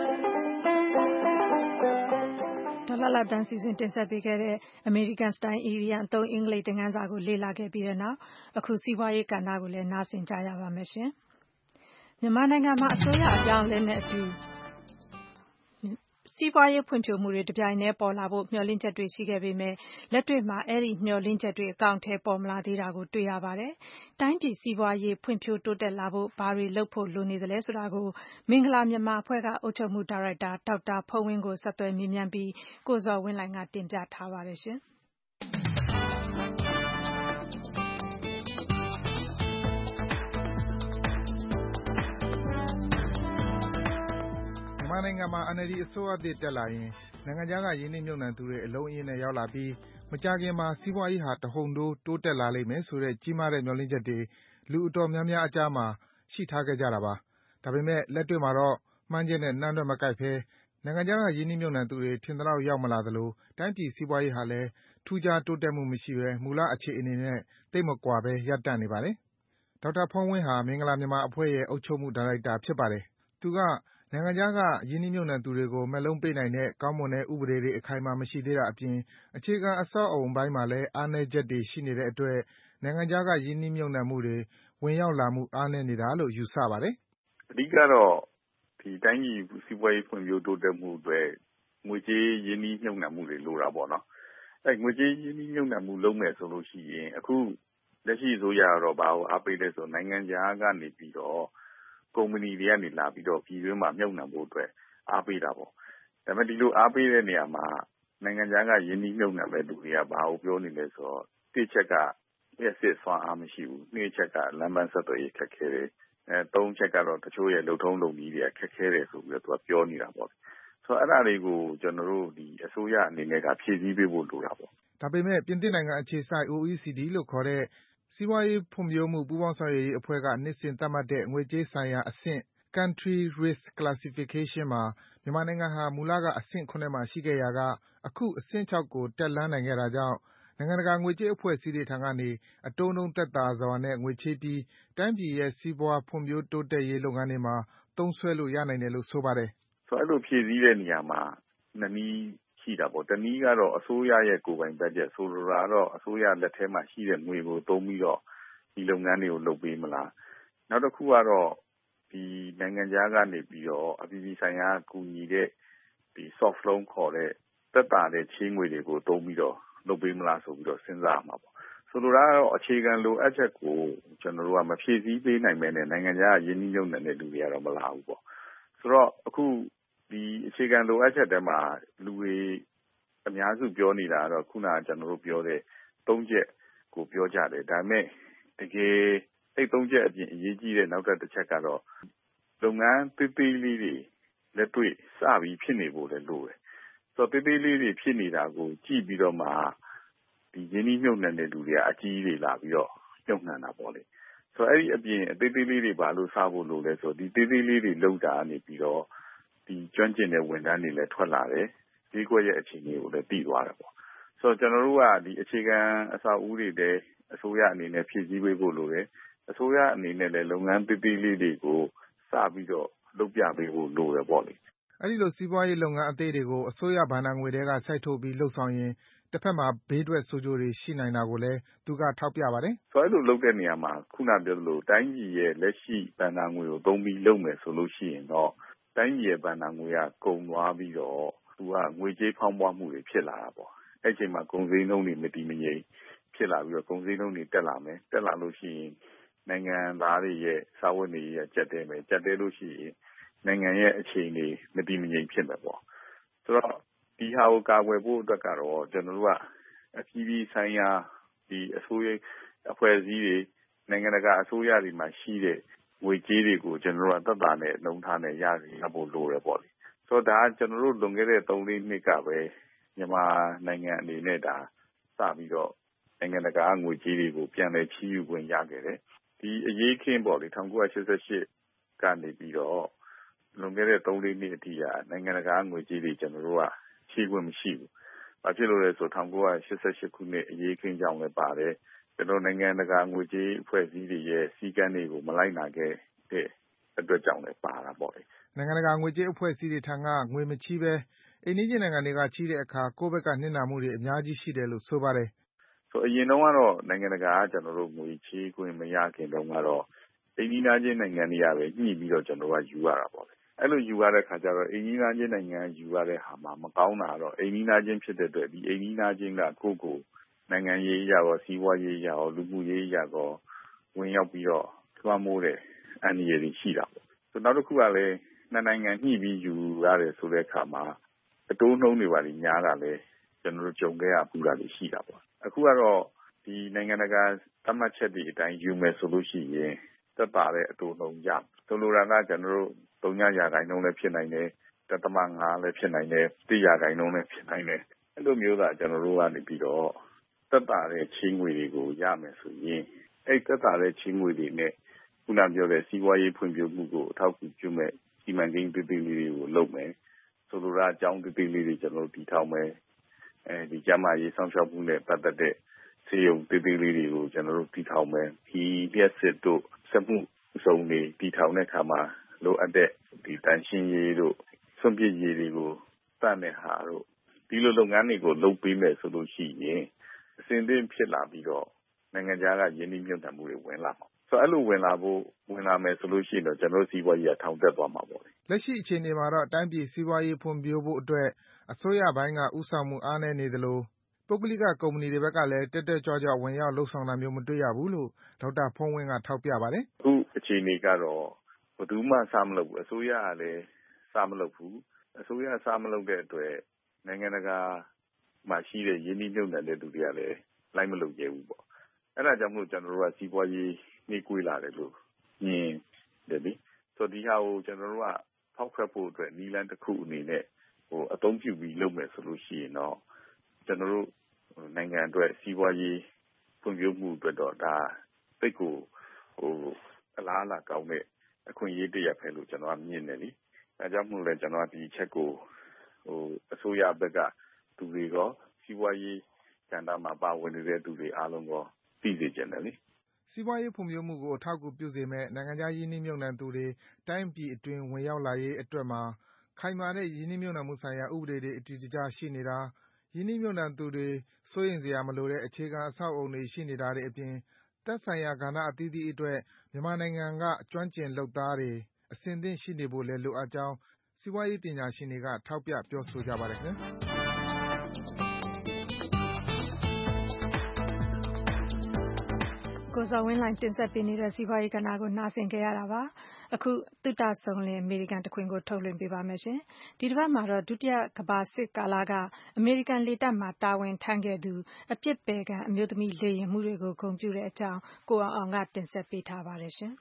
ဒေါ်လှလှတန်းစီစဉ်တင်ဆက်ပေးခဲ့တဲ့ American Style အီဒီယံသုံးအင်္ဂလိပ်သင်ခန်းစာကိုလေ့လာခဲ့ပြီးတဲ့နောက်အခုစီးပွားရေးကဏ္ဍကိုလည်းနားဆင်ကြရပါမယ်ရှင်။မြန်မာနိုင်ငံမှာအစိုးရအပြောင်းအလဲနဲ့အတူစီးပွားရေးဖွံ့ဖြိုးမှုတွေတပြိုင်တည်းပေါ်လာဖို့မျှော်လင့်ချက်တွေရှိခဲ့ပေမဲ့လက်တွေ့မှာအဲဒီမျှော်လင့်ချက်တွေအကောင်အထည်ပေါ်မလာသေးတာကိုတွေ့ရပါတယ်။တိုင်းပြည်စီးပွားရေးဖွံ့ဖြိုးတိုးတက်လာဖို့ဘာတွေလုပ်ဖို့လိုနေသလဲဆိုတာကိုမင်္ဂလာမြန်မာအဖွဲ့ကအုပ်ချုပ်မှုဒါရိုက်တာဒေါက်တာဖုန်းဝင်းကိုဆက်သွယ်မေးမြန်းပြီးကိုဇော်ဝင်းလှိုင်ကတင်ပြထားပါတယ်ရှင်။မြန်မာနိုင်ငံမှာ N L D အစိုးရသစ်တက်လာရင်နိုင်ငံခြားကရင်းနှီးမြှုပ်နှံသူတွေအလုံးအရင်းနဲ့ရောက်လာပြီးမကြာခင်မှာစီးပွားရေးဟာတဟုန်ထိုးတိုးတက်လာလိမ့်မယ်ဆိုတဲ့ကြီးမားတဲ့မျှော်လင့်ချက်တွေလူအတော်များများအကြားမှာရှိထားခဲ့ကြတာပါ။ဒါပေမဲ့လက်တွေ့မှာတော့မှန်းချက်နဲ့နှမ်းတွက်မကိုက်ဘဲနိုင်ငံခြားကရင်းနှီးမြှုပ်နှံသူတွေထင်သလောက်ရောက်မလာသလိုတိုင်းပြည်စီးပွားရေးဟာလည်းထူးခြားတိုးတက်မှုမရှိဘဲမူလအခြေအနေနဲ့သိပ်မကွာဘဲရပ်တန့်နေပါတယ်။ဒေါက်တာဖုန်းဝင်းဟာမင်္ဂလာမြန်မာအဖွဲ့ရဲ့အုပ်ချုပ်မှုဒါရိုက်တာဖြစ်ပါတယ်။သူကနိုင်ငံခြားကရင်းနှီးမြှုပ်နှံသူတွေကိုမက်လုံးပေးနိုင်တဲ့ကောင်းမွန်တဲ့ဥပဒေတွေအခိုင်အမာမရှိသေးတာအပြင်အခြေခံအဆောက်အအုံပိုင်းမှာလည်းအားနည်းချက်တွေရှိနေတဲ့အတွက်နိုင်ငံခြားကရင်းနှီးမြှုပ်နှံမှုတွေဝင်ရောက်လာမှုအားနည်းနေတာလို့ယူဆပါတယ်။အဓိကတော့ဒီတိုင်းပြည်စီးပွားရေးဖွံ့ဖြိုးတိုးတက်မှုအတွက်ငွေကြေးရင်းနှီးမြှုပ်နှံမှုတွေလိုတာပေါ့နော်။အဲငွေကြေးရင်းနှီးမြှုပ်နှံမှုလုပ်မယ်ဆိုလို့ရှိရင်အခုလက်ရှိအစိုးရကတော့ဘာကိုအားပေးလဲဆိုနိုင်ငံခြားကနေပြီးတော့ကုမ္ပဏီတွေကနေလာပြီးတော့ပြည်တွင်းမှာမြှုပ်နှံဖို့အတွက်အားပေးတာပေါ့။ဒါပေမဲ့ဒီလိုအားပေးတဲ့နေရာမှာနိုင်ငံခြားကရင်းနှီးမြှုပ်နှံမဲ့လူတွေကဘာကိုပြောနေလဲဆိုတော့တစ်ချက်ကလျှက်စစ်စွမ်းအားမရှိဘူး။နှစ်ချက်ကလမ်းပန်းဆက်သွယ်ရေးခက်ခဲတယ်အဲသုံးချက်ကတော့တချို့ရဲ့လုံထုံးလုံနည်းတွေကခက်ခဲတယ်ဆိုပြီးတော့သူကပြောနေတာပေါ့ဆိုတော့အဲ့ဒါတွေကိုကျွန်တော်တို့ဒီအစိုးရအနေနဲ့ကဖြည့်ဆည်းပေးဖို့လိုတာပေါ့ဒါပေမဲ့ပြင်သစ်နိုင်ငံအခြေစိုက် O E C D လို့ခေါ်တဲ့စီးပွားရေးဖွံ့ဖြိုးမှုပူးပေါင်းဆောင်ရွက်ရေးအဖွဲ့ကနှစ်စဉ်သတ်မှတ်တဲ့ငွေကြေးဆိုင်ရာအဆင့် Country Risk Classification မှာမြန်မာနိုင်ငံဟာမူလကအဆင့်၇မှာရှိခဲ့ရာကအခုအဆင့်၆ကိုတက်လှမ်းနိုင်ခဲ့တာကြောင့်နိုင်ငံတကာငွေကြေးအဖွဲ့အစည်းတွေထံကနေအတိုးနှုန်းသက်သာစွာနဲ့ငွေချေးပြီးတိုင်းပြည်ရဲ့စီးပွားဖွံ့ဖြိုးတိုးတက်ရေးလုပ်ငန်းတွေမှာသုံးစွဲလို့ရနိုင်တယ်လို့ဆိုပါတယ်။ဆိုတော့အဲ့လိုဖြည့်ဆည်းတဲ့နေရာမှာနှစ်နည်းရှိတာပေါ့။တနည်းကတော့အစိုးရရဲ့ကိုယ်ပိုင်ဘတ်ဂျက်ဆိုလိုတာကတော့အစိုးရလက်ထဲမှာရှိတဲ့ငွေကိုသုံးပြီးတော့ဒီလုပ်ငန်းတွေကိုလုပ်ပေးမလား။နောက်တစ်ခုကတော့ဒီနိုင်ငံခြားကနေပြီးတော့အပြည်ပြည်ဆိုင်ရာကူညီတဲ့ဒီ soft loan ခေါ်တဲ့သက်သာတဲ့ချေးငွေတွေကိုသုံးပြီးတော့လုပ်ပေးမလားဆိုပြီးတော့စဉ်းစားရမှာပေါ့။ဆိုလိုတာကတော့အခြေခံလိုအပ်ချက်ကိုကျွန်တော်တို့ကမဖြည့်ဆည်းပေးနိုင်မဲနဲ့နိုင်ငံခြားရင်းနှီးမြှုပ်နှံတဲ့လူတွေကတော့မလာဘူးပေါ့။ဆိုတော့အခုဒီအခြေခံလိုအပ်ချက်တွေမှာလူတွေအများစုပြောနေတာကတော့ခုနကကျွန်တော်တို့ပြောတဲ့သုံးချက်ကိုပြောကြတယ်ဒါပေမဲ့တကယ်အဲ့သုံးချက်အပြင်အရေးကြီးတဲ့နောက်တစ်ချက်ကတော့လုပ်ငန်းသေးသေးလေးတွေလက်တွေ့စပြီးဖြစ်နေဖို့လည်းလိုတယ်ဆိုတော့သေးသေးလေးတွေဖြစ်နေတာကိုကြည့်ပြီးတော့မှဒီရင်းနှီးမြှုပ်နှံတဲ့လူတွေကအကြီးတွေလာပြီးတော့မြှုပ်နှံတာပေါ့လေဆိုတော့အဲ့ဒီအပြင်အသေးသေးလေးတွေဘာလို့စဖို့လိုလဲဆိုတော့ဒီသေးသေးလေးတွေလောက်တာနေပြီးတော့ဒီကျွမ်းကျင်တဲ့ဝန်ထမ်းတွေလည်းထွက်လာတယ်ဒီကွက်ရဲ့အခြေအနေကိုလည်းသိသွားတယ်ပေါ့ဆိုတော့ကျွန်တော်တို့ကဒီအခြေခံအဆောက်အဦတွေလည်းအစိုးရအနေနဲ့ဖြည့်ဆည်းပေးဖို့လိုတယ်အစိုးရအနေနဲ့လည်းလုပ်ငန်းသေးသေးလေးတွေကိုစပြီးတော့လုပ်ပြပေးဖို့လိုတယ်ပေါ့လေအဲ့ဒီလိုစီးပွားရေးလုပ်ငန်းအသေးတွေကိုအစိုးရဘဏ္ဍာငွေတွေကစိုက်ထုတ်ပြီးလှုပ်ဆောင်ရင်တစ်ဖက်မှာဘေးထွက်ဆိုးကျိုးတွေရှိနိုင်တာကိုလည်းသူကထောက်ပြပါတယ်ဆိုတော့အဲ့လိုလုပ်တဲ့နေရာမှာခုနပြောသလိုတိုင်းပြည်ရဲ့လက်ရှိဘဏ္ဍာငွေကိုသုံးပြီးလုပ်မယ်ဆိုလို့ရှိရင်တော့တိုင်းပြည်ရဲ့ဘဏ္ဍာငွေကကုန်သွားပြီးတော့သူကငွေကြေးဖောင်းပွားမှုတွေဖြစ်လာတာပေါ့အဲ့ဒီအချိန်မှာကုန်စည်နှုန်းတွေမတည်မငြိမ်ဖြစ်လာပြီးတော့ကုန်စည်နှုန်းတွေတက်လာမယ်တက်လာလို့ရှိရင်နိုင်ငံသားတွေရဲ့စာဝတ်နေရေးကျပ်တဲမယ်ကျပ်တဲလို့ရှိရင်နိုင်ငံရဲ့အခြေအနေမတည်မငြိမ်ဖြစ်မယ်ပေါ့ဆိုတော့ဒီဟာကိုကာကွယ်ဖို့အတွက်ကတော့ကျွန်တော်တို့ကအပြည်ပြည်ဆိုင်ရာဒီအစိုးရအဖွဲ့အစည်းတွေနိုင်ငံတကာအစိုးရတွေမှာရှိတဲ့ငွေကြေးတွေကိုကျွန်တော်တို့ကသက်သာနဲ့နှုံထားနဲ့ရရဖို့လိုတယ်ပေါ့လေဆိုတော့ဒါကကျွန်တော်တို့လွန်ခဲ့တဲ့သုံးလေးနှစ်ကပဲမြန်မာနိုင်ငံအနေနဲ့ဒါစပြီးတော့နိုင်ငံတကာငွေကြေးတွေကိုပြန်လည်ချီးယူခွင့်ရခဲ့တယ်ဒီအရေးခင်းပေါ့လေ၁၉၈၈ကနေပြီးတော့လွန်ခဲ့တဲ့သုံးလေးနှစ်အထိကနိုင်ငံတကာငွေကြေးတွေကျွန်တော်တို့ကချီးခွင့်မရှိဘူးဘာဖြစ်လို့လဲဆိုတော့၁၉၈၈ခုနှစ်အရေးခင်းကြောင့်လည်းပါတယ်ကျွန်တော်နိုင်ငံတကာငွေကြေးအဖွဲ့အစည်းတွေရဲ့စည်းကမ်းတွေကိုမလိုက်နာခဲ့တဲ့အတွက်ကြောင့်လည်းပါတာပေါ့လေနိုင်ငံတကာငွေကြေးအဖွဲ့အစည်းတွေထံကငွေမချီးပဲအိမ်နီးချင်းနိုင်ငံတွေကချီးတဲ့အခါကိုယ့်ဘက်ကနစ်နာမှုတွေအများကြီးရှိတယ်လို့ဆိုပါတယ်ဆိုအရင်တုန်းကတော့နိုင်ငံတကာကကျွန်တော်တို့ငွေချေးခွင့်မရခင်တုန်းကတော့အိမ်နီးနားချင်းနိုင်ငံတွေကပဲညှိပြီးတော့ကျွန်တော်ကယူရတာပေါ့လေအဲ့လိုယူရတဲ့ခါကျတော့အိမ်နီးနားချင်းနိုင်ငံယူရတဲ့ဟာမှာမကောင်းတာတော့အိမ်နီးနားချင်းဖြစ်တဲ့အတွက်ဒီအိမ်နီးနားချင်းကကိုယ့်ကိုနိုင်ငံရေးအရာရောစီးပွားရေးအရာရောလူမှုရေးအရာရောဝင်ရောက်ပြီးတော့လွှမ်းမိုးတဲ့အန္တရာယ်တွေရှိတာပေါ့ဆိုနောက်တစ်ခုကလည်းနှစ်နိုင်ငံညှိပြီးယူရတယ်ဆိုတဲ့အခါမှာအတိုးနှုန်းတွေပါလိများတာလည်းကျွန်တော်တို့ကြုံခဲ့ရပူတာတွေရှိတာပေါ့အခုကတော့ဒီနိုင်ငံတကာသတ်မှတ်ချက်တွေအတိုင်းယူမယ်ဆိုလို့ရှိရင်သက်သာတဲ့အတိုးနှုန်းရဆိုလိုတာကကျွန်တော်တို့သုံးရာခိုင်နှုန်းလည်းဖြစ်နိုင်တယ်တသမငါးလည်းဖြစ်နိုင်တယ်တစ်ရာခိုင်နှုန်းလည်းဖြစ်နိုင်တယ်အဲ့လိုမျိုးသာကျွန်တော်တို့ကနေပြီးတော့သက်သာတဲ့ချေးငွေတွေကိုရမယ်ဆိုရင်အဲ့သက်သာတဲ့ချေးငွေတွေနဲ့ခုနပြောတဲ့စီးပွားရေးဖွံ့ဖြိုးမှုကိုအထောက်အကူပြုမဲ့စီမံကိန်းသေးသေးလေးတွေကိုလုပ်မယ်ဆိုလိုတာအကြောင်းသေးသေးလေးတွေကျွန်တော်တို့တည်ထောင်မယ်အဲဒီကျန်းမာရေးဆောင်ရှောက်မှုနဲ့ပတ်သက်တဲ့ဆေးရုံသေးသေးလေးတွေကိုကျွန်တော်တို့တည်ထောင်မယ်ဒီလျှက်စစ်တို့စက်မှုစုံတွေတည်ထောင်တဲ့အခါမှာလိုအပ်တဲ့ဒီတန်ရှင်းရေးတို့ဆွန့်ပစ်ရေးတွေကိုတတ်တဲ့ဟာတို့ဒီလိုလုပ်ငန်းတွေကိုလုပ်ပေးမယ်ဆိုလို့ရှိရင်အစဉ်သင့်ဖြစ်လာပြီးတော့နိုင်ငံခြားကယင်းနှိမ့်မြုပ်နှံမှုတွေဝင်လာမှာဆိုအဲ့လိုဝင်လာဖို့ဝင်လာမယ်ဆိုလို့ရှိရင်တော့ကျွန်တော်စီးပွားရေးကထောင်တက်သွားမှာပေါ့လေလက်ရှိအခြေအနေမှာတော့တိုင်းပြည်စီးပွားရေးဖွံ့ဖြိုးဖို့အတွက်အစိုးရဘိုင်းကဥဆောင်မှုအားနည်းနေသလိုပုဂ္ဂလိကကုမ္ပဏီတွေဘက်ကလည်းတက်တက်ကြွကြွဝင်ရောက်လှုပ်ဆောင်တာမျိုးမတွေ့ရဘူးလို့ဒေါက်တာဖုန်းဝင်းကထောက်ပြပါတယ်အခုအခြေအနေကတော့ဘယ်သူမှစားမလုပ်ဘူးအစိုးရကလည်းစားမလုပ်ဘူးအစိုးရစားမလုပ်တဲ့အတွက်နိုင်ငံတကာမှာရှိတဲ့ယင်းနှိမ့်မြုပ်နှံတဲ့သူတွေကလည်းလိုက်မလုပ်ကြဘူးပေါ့အဲ့ဒါကြောင့်မို့ကျွန်တော်တို့ကစီးပွားရေးနှိကွေးလာတယ်လို့မြင်တယ်လေဆိုတော့ဒီဟာကိုကျွန်တော်တို့ကဖောက်ထွက်ဖို့အတွက်နီလန်းတစ်ခုအနေနဲ့ဟိုအသုံးပြုပြီးလုပ်မယ်ဆိုလို့ရှိရင်တော့ကျွန်တော်တို့နိုင်ငံအတွက်စီးပွားရေးဖွံ့ဖြိုးမှုအတွက်တော့ဒါသိတ်ကိုဟိုအလားအလာကောင်းတဲ့အခွင့်အရေးတရက်ပဲလို့ကျွန်တော်ကမြင်တယ်လေအဲကြောင့်မို့လဲကျွန်တော်ကဒီချက်ကိုဟိုအစိုးရဘက်ကသူတွေရောစီးပွားရေးကဏ္ဍမှာပါဝင်နေတဲ့သူတွေအားလုံးကိုသိစေချင်တယ်လေစီးပွားရေးဖွံ့ဖြိုးမှုကိုအထောက်အကူပြုစေမဲ့နိုင်ငံခြားရင်းနှီးမြှုပ်နှံသူတွေတိုင်းပြည်အတွင်းဝင်ရောက်လာရေးအတွက်မှာခိုင်မာတဲ့ရင်းနှီးမြှုပ်နှံမှုဆိုင်ရာဥပဒေတွေအတည်တကျရှိနေတာရင်းနှီးမြှုပ်နှံသူတွေစိုးရိမ်စရာမလိုတဲ့အခြေခံအဆောက်အအုံတွေရှိနေတာတွေအပြင်သက်ဆိုင်ရာကဏ္ဍအသီးသီးအတွက်မြန်မာနိုင်ငံကကျွမ်းကျင်လုပ်သားတွေအဆင်သင့်ရှိနေဖို့လည်းလိုအပ်ကြောင်းစီးပွားရေးပညာရှင်တွေကထောက်ပြပြောဆိုကြပါတယ်ခင်ဗျာကိုဇော်ဝင်းလှိုင်တင်ဆက်ပေးနေတဲ့စီးပွားရေးကဏ္ဍကိုနားဆင်ကြရတာပါအခုသုတဆုံလင်အမေရိကန်တခွင်ကိုထုတ်လွှင့်ပေးပါမယ်ရှင်ဒီတစ်ပတ်မှာတော့ဒုတိယကမ္ဘာစစ်ကာလကအမေရိကန်လေတပ်မှာတာဝန်ထမ်းခဲ့သူအပြစ်ပယ်ခံအမျိုးသမီးလေယာဉ်မှုတွေကိုဂုဏ်ပြုတဲ့အကြောင်းကိုအောင်အောင်ကတင်ဆက်ပေးထားပါတယ်ရှင်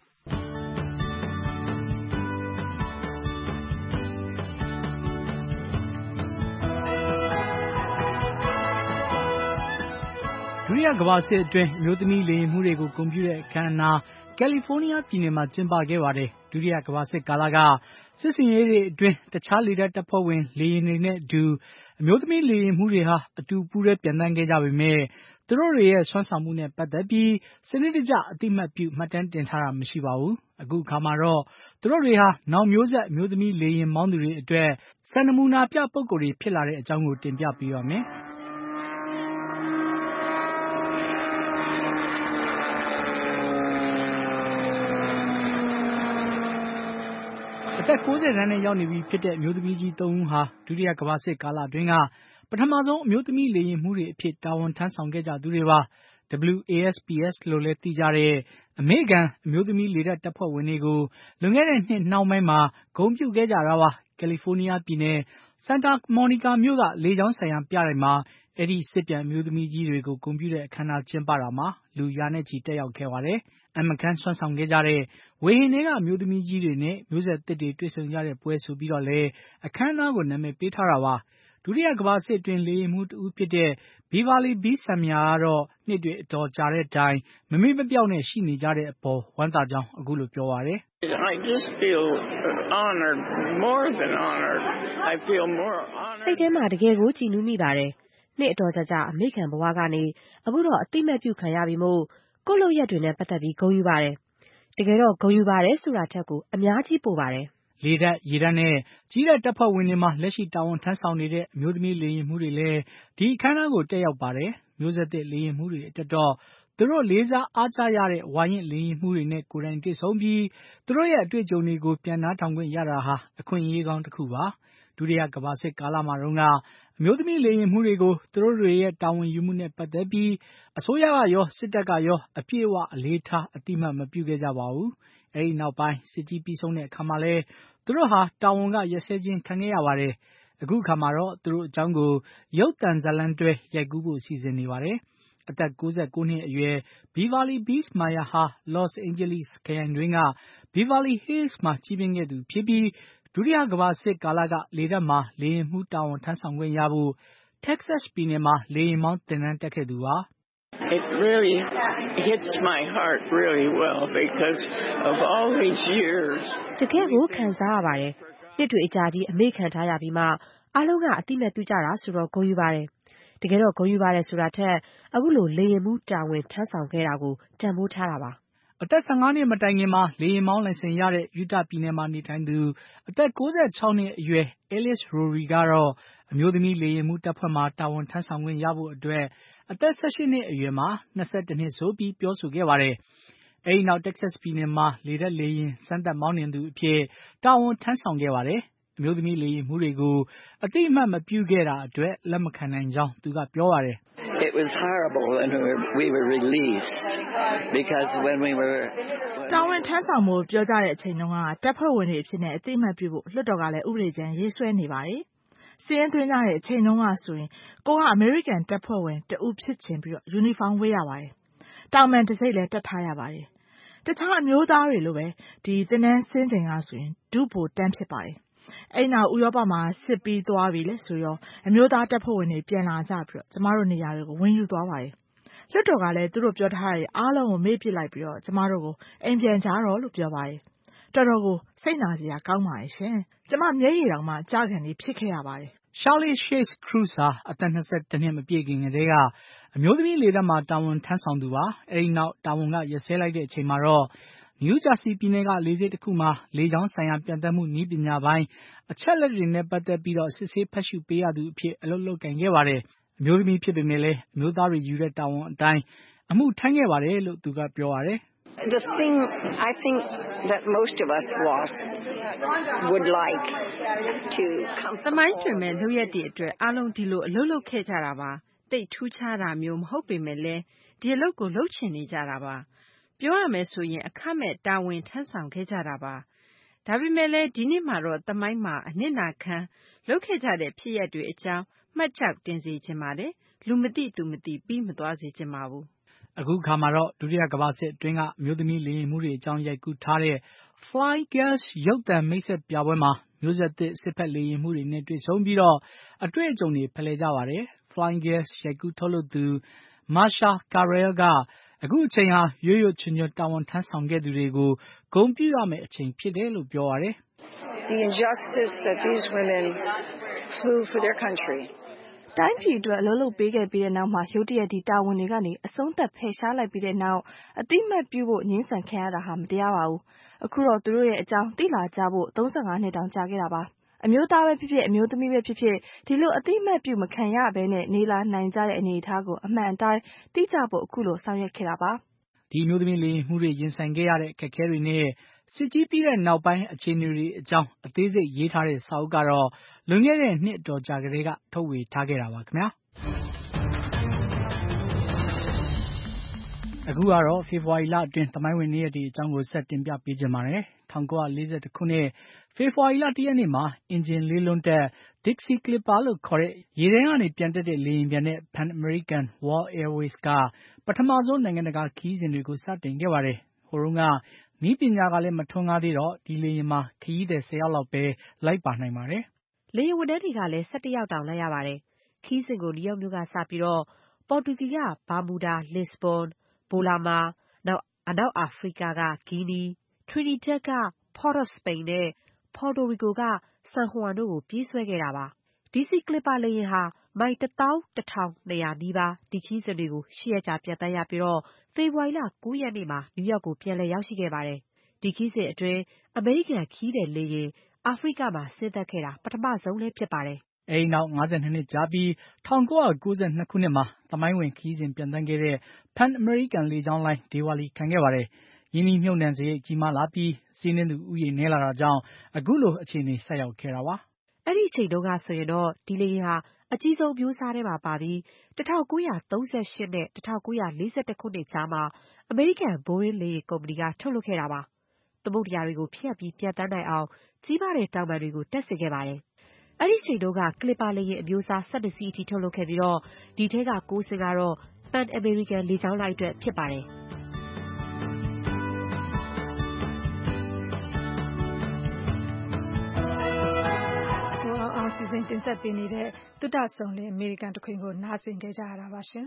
ဒုတိယကမ္ဘာစစ်အတွင်းအမျိုးသမီးလေယာဉ်မှုတွေကိုဂုဏ်ပြုတဲ့အခမ်းအနားကယ်လီဖိုးနီးယားပြည်နယ်မှာကျင်းပခဲ့ပါတယ်။ဒုတိယကမ္ဘာစစ်ကာလကစစ်ဆင်ရေးတွေအတွင်းတခြားလေတပ်တပ်ဖွဲ့ဝင်လေယာဉ်တွေနဲ့အတူအမျိုးသမီးလေယာဉ်မှုတွေဟာအတူပူးတွဲပျံသန်းခဲ့ကြပေမဲ့သူတို့တွေရဲ့စွမ်းဆောင်မှုနဲ့ပတ်သက်ပြီးစနစ်တကျအသိမှတ်ပြုမှတ်တမ်းတင်ထားတာမရှိပါဘူး။အခုအခါမှာတော့သူတို့တွေဟာနောက်မျိုးဆက်အမျိုးသမီးလေယာဉ်မောင်းသူတွေအတွက်စံနမူနာပြပုဂ္ဂိုလ်တွေဖြစ်လာတဲ့အကြောင်းကိုတင်ပြပေးပါမယ်။အသက်ကိုးဆယ်တန်းနဲ့ရောက်နေပြီဖြစ်တဲ့အမျိုးသမီးကြီးသုံးဦးဟာဒုတိယကမ္ဘာစစ်ကာလအတွင်းကပထမဆုံးအမျိုးသမီးလေယာဉ်မှုတွေအဖြစ်တာဝန်ထမ်းဆောင်ခဲ့ကြသူတွေပါ။ W A S P S လို့လည်းသိကြတဲ့အမေရိကန်အမျိုးသမီးလေတပ်တပ်ဖွဲ့ဝင်တွေကိုလွန်ခဲ့တဲ့နှစ်နှောင်းပိုင်းမှာဂုဏ်ပြုခဲ့ကြတာပါ။ကယ်လီဖိုးနီးယားပြည်နယ်ဆန်တာမော်နီကာမြို့ကလေကြောင်းဆိုင်ရာပြတိုင်မှာအဲဒီစစ်ပြန်အမျိုးသမီးကြီးတွေကိုဂုဏ်ပြုတဲ့အခမ်းအနားကျင်းပတာမှာလူရာနဲ့ချီတက်ရောက်ခဲ့ပါတယ်။အမကန်ဆွမ်းဆောင်ခဲ့ကြတဲ့ဝေဟင်တွေကအမျိုးသမီးကြီးတွေနဲ့မျိုးဆက်သစ်တွေတွေ့ဆုံကြတဲ့ပွဲဆိုပြီးတော့လည်းအခမ်းအနားကိုနာမည်ပေးထားတာပါ။ဒုတိယကမ္ဘာစစ်အတွင်းလေယာဉ်မှုတဦးဖြစ်တဲ့ Beverly B. Samuel ကတော့နှစ်တွေအတော်ကြာတဲ့တိုင်မမေ့မပျောက်နဲ့ရှိနေကြတဲ့အပေါ်ဝမ်းသာကြောင်းအခုလိုပြောပါတယ်။ I just feel honored more than honored I feel more honored စိတ်ထဲမှာတကယ်ကိုကြည်နူးမိပါတယ်။နှစ်အတော်ကြာကြာအမေရိကန်ဘဝကနေအခုတော့အသိမဲ့ပြုခံရပြီမို့ကိုယ့်လုပ်ရက်တွေနဲ့ပတ်သက်ပြီးဂုဏ်ယူပါတယ်။တကယ်တော့ဂုဏ်ယူပါတယ်ဆိုတာထက်ကိုအများကြီးပိုပါတယ်။လေတပ်ရေတပ်နဲ့ကြီးတဲ့တပ်ဖွဲ့ဝင်တွေမှာလက်ရှိတာဝန်ထမ်းဆောင်နေတဲ့အမျိုးသမီးလေယာဉ်မှုတွေလည်းဒီအခမ်းအနားကိုတက်ရောက်ပါတယ်။မျိုးဆက်သစ်လေယာဉ်မှုတွေအတွက်တော့သူတို့လေးစားအားကြရတဲ့ဝါရင့်လေယာဉ်မှုတွေနဲ့ကိုယ်တိုင်တွေ့ဆုံပြီးသူတို့ရဲ့အတွေ့အကြုံတွေကိုပြန်နားထောင်ခွင့်ရတာဟာအခွင့်အရေးကောင်းတစ်ခုပါ။ဒုတိယကမ္ဘာစစ်ကာလမှာတုန်းကအမျိုးသမီးလေယာဉ်မှုတွေကိုသူတို့တွေရဲ့တာဝန်ယူမှုနဲ့ပတ်သက်ပြီးအစိုးရကရောစစ်တပ်ကရောအပြည့်အဝအလေးထားအတိမတ်မပြုခဲ့ကြပါဘူး။အဲဒီနောက်ပိုင်းစစ်ကြီးပြီးဆုံးတဲ့အခါမှာလဲသူတို့ဟာတာဝန်ကရက်စဲခြင်းခံခဲ့ရပါတယ်။အခုအခါမှာတော့သူတို့အကြောင်းကိုရုပ်သံဇာတ်လမ်းတွဲရိုက်ကူးဖို့စီစဉ်နေပါတယ်။အသက်ကိုးဆယ်ကိုးနှစ်အရွယ် Beverly B. Samuel ဟာ Los Angeles ခရိုင်တွင်းက Beverly Hills မှာကြီးပြင်းခဲ့သူဖြစ်ပြီးဒုတိယကမ္ဘာစစ်ကာလကလေတပ်မှာလေယာဉ်မှုတာဝန်ထမ်းဆောင်ခွင့်ရဖို့ Texas ပြည်နယ်မှာလေယာဉ်မောင်းသင်တန်းတက်ခဲ့သူပါ။ It really hits my heart really well because of all these years တကယ်ကိုခံစားရပါတယ်။နှစ်တွေအကြာကြီးအမေ့ခံထားရပြီးမှအားလုံးကအတိမဲ့ပြုကြတာဆိုတော့ဂုဏ်ယူပါတယ်။တကယ်တော့ဂုဏ်ယူပါတယ်ဆိုတာထက်အခုလိုလေယာဉ်မှုတာဝန်ထမ်းဆောင်ခဲ့တာကိုတန်ဖိုးထားတာပါ။အသက်ဆယ်ငါးနှစ်မတိုင်ခင်မှာလေယာဉ်မောင်းလိုင်စင်ရတဲ့ယူတာပြည်နယ်မှာနေထိုင်သူအသက်ကိုးဆယ်ခြောက်နှစ်အရွယ် Alice Rory ကတော့အမျိုးသမီးလေယာဉ်မှုတပ်ဖွဲ့မှာတာဝန်ထမ်းဆောင်ခွင့်ရဖို့အတွက်အသက်၁၈နှစ်အရွယ်မှာ၂၁နှစ်ဆိုပြီးပြောဆိုခဲ့ပါတယ်။အဲဒီနောက် Texas ပြည်နယ်မှာလေတပ်လေယာဉ်စမ်းသပ်မောင်းနှင်သူအဖြစ်တာဝန်ထမ်းဆောင်ခဲ့ပါတယ်။အမျိုးသမီးလေယာဉ်မှုတွေကိုအတိအမှတ်မပြုခဲ့တာအတွက်လက်မခံနိုင်ကြောင်းသူကပြောပါတယ်။ It was horrible when we were released because when we were တာဝန်ထမ်းဆောင်ဖို့ပြောကြတဲ့အချိန်တုန်းကတပ်ဖွဲ့ဝင်တွေအဖြစ်နဲ့အသိအမှတ်ပြုဖို့လွှတ်တော်ကလည်းဥပဒေကြမ်းရေးဆွဲနေပါတယ်။စီးရင်သွင်းကြတဲ့အချိန်တုန်းကဆိုရင်ကိုကအမေရိကန်တပ်ဖွဲ့ဝင်တဦးဖြစ်ချင်ပြီးတော့ယူနီဖောင်းဝတ်ရပါတယ်။တောင်ပန်တံဆိပ်လည်းတက်ထားရပါတယ်။တခြားအမျိုးသားတွေလိုပဲဒီသင်တန်းဆင်းချိန်ကဆိုရင်ဒုဗိုလ်တန်းဖြစ်ပါတယ်အဲ့နောက်ဥရောပမှာစစ်ပြီးသွားပြီလေဆိုရောအမျိုးသားတပ်ဖွဲ့ဝင်တွေပြန်လာကြပြီးတော့ကျမတို့နေရာတွေကိုဝင်ယူသွားပါတယ်လွတ်တော်ကလည်းသူတို့ပြောထားတဲ့အားလုံးကိုမေ့ပစ်လိုက်ပြီးတော့ကျမတို့ကိုအိမ်ပြန်ကြတော့လို့ပြောပါတယ်တော်တော်ကိုစိတ်နာစရာကောင်းပါတယ်ရှင်ကျမမျက်ရည်တောင်မှကြားခံနေဖြစ်ခဲ့ရပါတယ် Charlie Chase Cruz ဟာအသက်နှစ်နှစ်မပြည့်ခင်ကတည်းကအမျိုးသမီးလေတပ်မှာတာဝန်ထမ်းဆောင်သူပါအဲဒီနောက်တာဝန်ကရပ်ဆဲလိုက်တဲ့အချိန်မှာတော့နယူးဂျာစီပြည်နယ်ကလေဆိပ်တစ်ခုမှာလေကြောင်းဆိုင်ရာပြန်တက်မှုနည်းပညာပိုင်းအချက်လက်တွေနဲ့ပတ်သက်ပြီးတော့စစ်ဆေးဖတ်ရှုပေးရသူအဖြစ်အလုပ်လုပ်ကင်ခဲ့ပါတယ်အမျိုးသမီးဖြစ်ပေမဲ့လည်းအမျိုးသားတွေယူတဲ့တာဝန်အတိုင်းအမှုထမ်းခဲ့ပါတယ်လို့သူကပြောပါတယ် The thing I think that most of us was would like to come သမိုင်းတွင်မဲ့လုပ်ရက်တွေအတွက်အားလုံးဒီလိုအလုပ်လုပ်ခဲ့ကြတာပါတိတ်ထူးခြားတာမျိုးမဟုတ်ပေမဲ့လည်းဒီအလုပ်ကိုလုပ်ချင်နေကြတာပါပြောရမယ်ဆိုရင်အခမဲ့တာဝန်ထမ်းဆောင်ခဲ့ကြတာပါဒါပေမဲ့လည်းဒီနေ့မှာတော့သမိုင်းမှာအနစ်နာခံလုပ်ခဲ့ကြတဲ့ဖြစ်ရပ်တွေအကြောင်းမှတ်ချက်တင်စေချင်ပါတယ်လူမသိသူမသိပြီးမသွားစေချင်ပါဘူးအခုခါမှာတော့ဒုတိယကမ္ဘာစစ်အတွင်းကအမျိုးသမီးလေယာဉ်မှုတွေအကြောင်းရိုက်ကူးထားတဲ့ Flying Girls ရုပ်သံမိတ်ဆက်ပြပွဲမှာမျိုးဆက်သစ်စစ်ဖက်လေယာဉ်မှုတွေနဲ့တွေ့ဆုံပြီးတော့အတွေ့အကြုံတွေဖလှယ်ကြပါတယ် Flying Girls ရိုက်ကူးထုတ်လုပ်သူ Marsha Carrell ကအခုအချိန်ဟာရွရွချွံချွံတာဝန်ထမ်းဆောင်ခဲ့သူတွေကိုဂုဏ်ပြုရမယ့်အချိန်ဖြစ်တယ်လို့ပြောပါတယ် The injustice that these women flew for their country တိုင်းပြည်အတွက်အလုပ်လုပ်ပေးခဲ့ပြီးတဲ့နောက်မှာရုတ်တရက်ဒီတာဝန်တွေကနေအဆုံးသတ်ဖယ်ရှားလိုက်ပြီးတဲ့နောက်အတိမတ်ပြုဖို့ငြင်းဆန်ခံရတာဟာမတရားပါဘူးအခုတော့သူတို့ရဲ့အကြောင်းသိလာကြဖို့သုံးဆယ့်ငါးနှစ်တောင်ကြာခဲ့တာပါအမျိုးသားပဲဖြစ်ဖြစ်အမျိုးသမီးပဲဖြစ်ဖြစ်ဒီလိုအတိမတ်ပြုမခံရဘဲနဲ့နေလာနိုင်ကြတဲ့အနေအထားကိုအမှန်အတိုင်းသိကြဖို့အခုလိုဆောင်ရွက်ခဲ့တာပါဒီမျိုးသမီးလေမှုတွေရင်ဆိုင်ခဲ့ရတဲ့အခက်အခဲတွေနဲ့စစ်ကြီးပြီးတဲ့နောက်ပိုင်းအခြေအနေတွေအကြောင်းအသေးစိတ်ရေးထားတဲ့စာအုပ်ကတော့လွန်ခဲ့တဲ့နှစ်တော်ကြာကလေးကထုတ်ဝေထားခဲ့တာပါခင်ဗျာအခုကတော့ဖေဖော်ဝါရီလအတွင်းသမိုင်းဝင်နေ့ရက်ဒီအကြောင်းကိုဆက်တင်ပြပေးကြပါမယ်။၁၉၄၁ခုနှစ်ဖေဖော်ဝါရီလတရက်နေ့မှာအင်ဂျင်လေးလွန်းတဲ့ Dixie Clipper လို့ခေါ်တဲ့ရေထဲကနေပြန်တက်တဲ့လေယာဉ်ပျံနဲ့ Pan American World Airways ကပထမဆုံးနိုင်ငံတကာခရီးစဉ်တွေကိုစတင်ခဲ့ပါတယ်။ဟိုတုန်းကနည်းပညာကလည်းမထွန်းကားသေးတော့ဒီလေယာဉ်မှာခရီးသည်ဆယ်ယောက်လောက်ပဲလိုက်ပါနိုင်ပါတယ်။လေယာဉ်ဝန်ထမ်းတွေကလည်း၁၁ယောက်တောင်လိုက်ရပါတယ်။ခရီးစဉ်ကိုနယူးယောက်မြို့ကစပြီးတော့ပေါ်တူဂီကဘာမူဒါလစ်စဘွန်ဘိုလာမာနောက်အနောက်အာဖရိကကဂီနီထရီနီတက်က Port of Spain နဲ့ Puerto Rico က San Juan တို့ကိုပြေးဆွဲခဲ့တာပါ။ Dixie Clipper လေယာဉ်ဟာမိုင်တစ်သောင်းတစ်ထောင်နှစ်ရာနီးပါးဒီခရီးစဉ်တွေကိုရှစ်ရက်ကြာပျံသန်းရပြီးတော့ဖေဖော်ဝါရီလကိုးရက်နေ့မှာနယူးယောက်ကိုပြန်လည်ရောက်ရှိခဲ့ပါတယ်။ဒီခရီးစဉ်အတွင်းအမေရိကန်ခရီးသည်လေယာဉ်အာဖရိကမှာဆင်းသက်ခဲ့တာပထမဆုံးလည်းဖြစ်ပါတယ်။အဲဒီနောက်၅၂နှစ်ကြာပြီး၁၉၉၂ခုနှစ်မှာသမိုင်းဝင်ခရီးစဉ်ပျံသန်းခဲ့တဲ့ Pan American လေကြောင်းလိုင်းဒေဝါလီခံခဲ့ပါတယ်။ရင်းနှီးမြှုပ်နှံစရိတ်ကြီးမားလာပြီးစီးနင်းသူဦးရေနည်းလာတာကြောင့်အခုလိုအခြေအနေဆက်ရောက်ခဲ့တာပါ။အဲ့ဒီအချိန်တုန်းကဆိုရင်တော့ဒီလေယာဉ်ဟာအကြီးဆုံးမျိုးစားထဲမှာပါပြီး၁၉၃၈နဲ့၁၉၄၁ခုနှစ်ကြားမှာအမေရိကန်ဘိုးရင်းလေယာဉ်ကုမ္ပဏီကထုတ်လုပ်ခဲ့တာပါ။သမုဒ္ဒရာတွေကိုဖြတ်ပြီးပျံသန်းနိုင်အောင်ကြီးမားတဲ့တောင်ပံတွေကိုတက်ဆင်ခဲ့ပါတယ်။အဲ့ဒီအချိန်တုန်းက Clipper လေယာဉ်အမျိုးအစား၁၂စီးအထိထုတ်လုပ်ခဲ့ပြီးတော့ဒီထဲကကိုးစင်းကတော့ Pan American လေကြောင်းလိုင်းအတွက်ဖြစ်ပါတယ်။စီစဉ်တင်ဆက်ပေးနေတဲ့သုတဆုံလင်အမေရိကန်တခွင်ကိုနားဆင်ခဲ့ကြရတာပါရှင်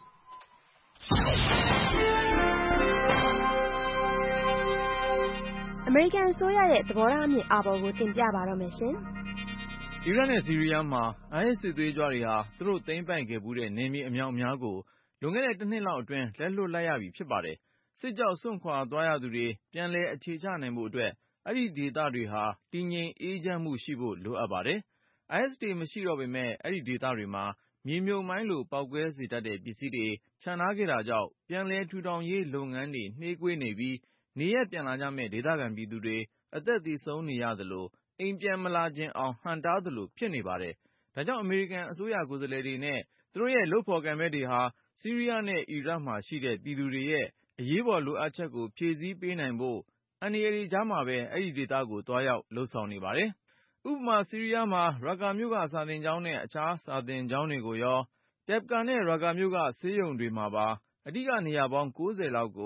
အမေရိကန်အစိုးရရဲ့သဘောထားအမြင်အာဘော်ကိုတင်ပြပါတော့မယ်ရှင်။အီရတ်နဲ့ဆီးရီးယားမှာ အိုင်အက်စ်စစ်သွေးကြွတွေဟာသူတို့သိမ်းပိုက်ခဲ့မှုတဲ့နယ်မြေအများအများကိုလွန်ခဲ့တဲ့တစ်နှစ်လောက်အတွင်းလက်လွတ်လိုက်ရပြီဖြစ်ပါတယ်။စစ်ကြောင့်စွန့်ခွာသွားရသူတွေပြန်လည်အခြေချနိုင်မှုအတွက်အဲ့ဒီဒေသတွေဟာတည်ငြိမ်အေးချမ်းမှုရှိဖို့လိုအပ်ပါတယ်။ အိုင်အက်စ်တွေမရှိတော့ပေမဲ့အဲ့ဒီဒေသတွေမှာမြေမြုပ်မိုင်းလိုပေါက်ကွဲစေတတ်တဲ့ပစ္စည်းတွေချန်ထားခဲ့တာကြောင့်ပြန်လည်ထူထောင်ရေးလုပ်ငန်းတွေနှေးကွေးနေပြီးနေရပ်ပြန်လာကြမဲ့ဒေသခံပြည်သူတွေအသက်သေဆုံးနေရသလိုအိမ်ပြန်မလာခြင်းအောင်ဟန်တားသလိုဖြစ်နေပါတယ်။ဒါကြောင့်အမေရိကန်အစိုးရကိုယ်စားလှယ်တွေနဲ့သူတို့ရဲ့လုပ်ဖော်ကိုင်ဘက်တွေဟာဆီးရီးယားနဲ့အီရတ်မှာရှိတဲ့ပြည်သူတွေရဲ့အရေးပေါ်လိုအပ်ချက်ကိုဖြည့်ဆည်းပေးနိုင်ဖို့အန္တရာယ်တွေကြားမှာပဲအဲ့ဒီဒေသကိုတွားရောက်လှုပ်ဆောင်နေပါတယ်။ဥပမာဆီးရီးယားမှာရာကာမြို့ကစာသင်ကျောင်းနဲ့အခြားစာသင်ကျောင်းတွေကိုရော Dabqa နဲ့ရာကာမြို့ကဆေးရုံတွေမှာပါအဓိကနေရာပေါင်းကိုးဆယ်လောက်ကို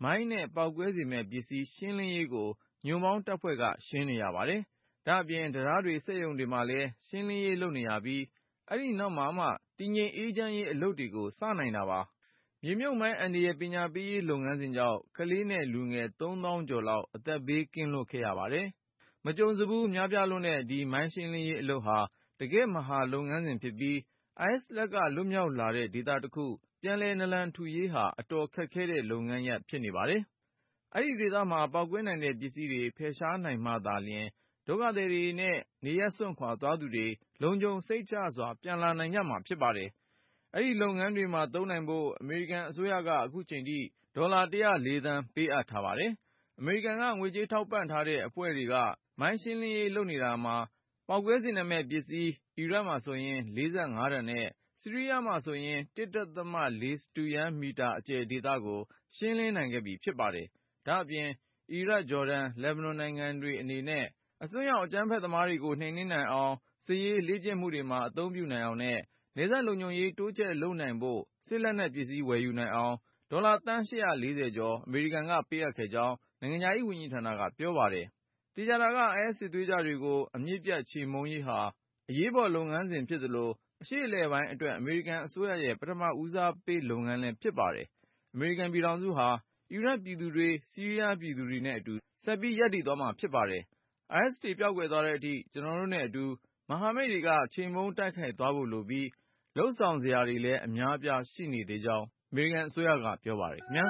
မိုင်းနဲ့ပေါက်ကွဲစေမဲ့ပစ္စည်းရှင်းလင်းရေးကိုညွန့်ပေါင်းတပ်ဖွဲ့ကရှင်းနေရပါတယ်။ဒါ့အပြင်တရားတွေစက်ရုံတွေမှာလည်းရှင်းလင်းရေးလုပ်နေရပြီးအဲ့ဒီနောက်မှာမှတည်ငြိမ်အေးချမ်းရေးအလုပ်တွေကိုစနိုင်တာပါ။မြေမြုပ်မိုင်းအန္တရာယ်ပညာပေးရေးလုပ်ငန်းစဉ်ကြောင့်ကလေးနဲ့လူငယ်သုံးသောင်းကျော်လောက်အသက်ဘေးကင်းလွတ်ခဲ့ရပါတယ်။မကြုံစဘူးများပြားလွန်းတဲ့ဒီမိုင်းရှင်းလင်းရေးအလုပ်ဟာတကယ့်မဟာလုပ်ငန်းစဉ်ဖြစ်ပြီး အိုင်အက်စ်လက်ကလွတ်မြောက်လာတဲ့ဒေသတစ်ခုပြန်လည်နလန်ထူရေးဟာအတော်ခက်ခဲတဲ့လုပ်ငန်းရပ်ဖြစ်နေပါတယ်။အဲ့ဒီဒေသမှာပေါက်ကွဲနိုင်တဲ့ပစ္စည်းတွေဖယ်ရှားနိုင်မှသာလျှင်ဒုက္ခသည်တွေနဲ့နေရပ်စွန့်ခွာသွားသူတွေလုံခြုံစိတ်ချစွာပြန်လာနိုင်ကြမှာဖြစ်ပါတယ်။အဲ့ဒီလုပ်ငန်းတွေမှာသုံးနိုင်ဖို့အမေရိကန်အစိုးရကအခုချိန်ထိဒေါ်လာ၁၀၄သန်းပေးအပ်ထားပါတယ်။အမေရိကန်ကငွေကြေးထောက်ပံ့ထားတဲ့အဖွဲ့တွေကမိုင်းရှင်းလင်းရေးလုပ်နေတာမှာပေါက်ကွဲစေနိုင်မဲ့ပစ္စည်းအီရတ်မှာဆိုရင်လေးဆယ့်ငါးတန်နဲ့ဆီးရီးယားမှာဆိုရင် တစ်ဒသမလေး စတုရန်းမီတာအကျယ်ဒေသကိုရှင်းလင်းနိုင်ခဲ့ပြီဖြစ်ပါတယ်။ဒါ့အပြင်အီရတ်၊ဂျော်ဒန်၊လက်ဘနွန်နိုင်ငံတွေအနေနဲ့အစွန်းရောက်အကြမ်းဖက်သမားတွေကိုနှိမ်နင်းနိုင်အောင်စစ်ရေးလေ့ကျင့်မှုတွေမှာအသုံးပြုနိုင်အောင်နဲ့နယ်စပ်လုံခြုံရေးတိုးချဲ့လုပ်နိုင်ဖို့စစ်လက်နက်ပစ္စည်းဝယ်ယူနိုင်အောင်ဒေါ်လာသန်းရှစ်ရာလေးဆယ်ကျော်အမေရိကန်ကပေးအပ်ခဲ့ကြောင်းနိုင်ငံခြားရေးဝန်ကြီးဌာနကပြောပါတယ်။သေချာတာက အိုင်အက်စ်စစ်သွေးကြွတွေကိုအမြစ်ပြတ်ချေမှုန်းရေးဟာအရေးပေါ်လုပ်ငန်းစဉ်ဖြစ်သလိုအရှေ့အလယ်ပိုင်းအတွက်အမေရိကန်အစိုးရရဲ့ပထမဦးစားပေးလုပ်ငန်းလည်းဖြစ်ပါတယ်။အမေရိကန်ပြည်ထောင်စုဟာအီရတ်ပြည်သူတွေဆီးရီးယားပြည်သူတွေနဲ့အတူဆက်ပြီးရပ်တည်သွားမှာဖြစ်ပါတယ်။ အိုင်အက်စ်တွေပျောက်ကွယ်သွားတဲ့အထိကျွန်တော်တို့နဲ့အတူမဟာမိတ်တွေကချေမှုန်းတိုက်ခိုက်သွားဖို့လိုပြီးလုပ်ဆောင်စရာတွေလည်းအများအပြားရှိနေသေးကြောင်းအမေရိကန်အစိုးရကပြောပါတယ်ခင်ဗျာ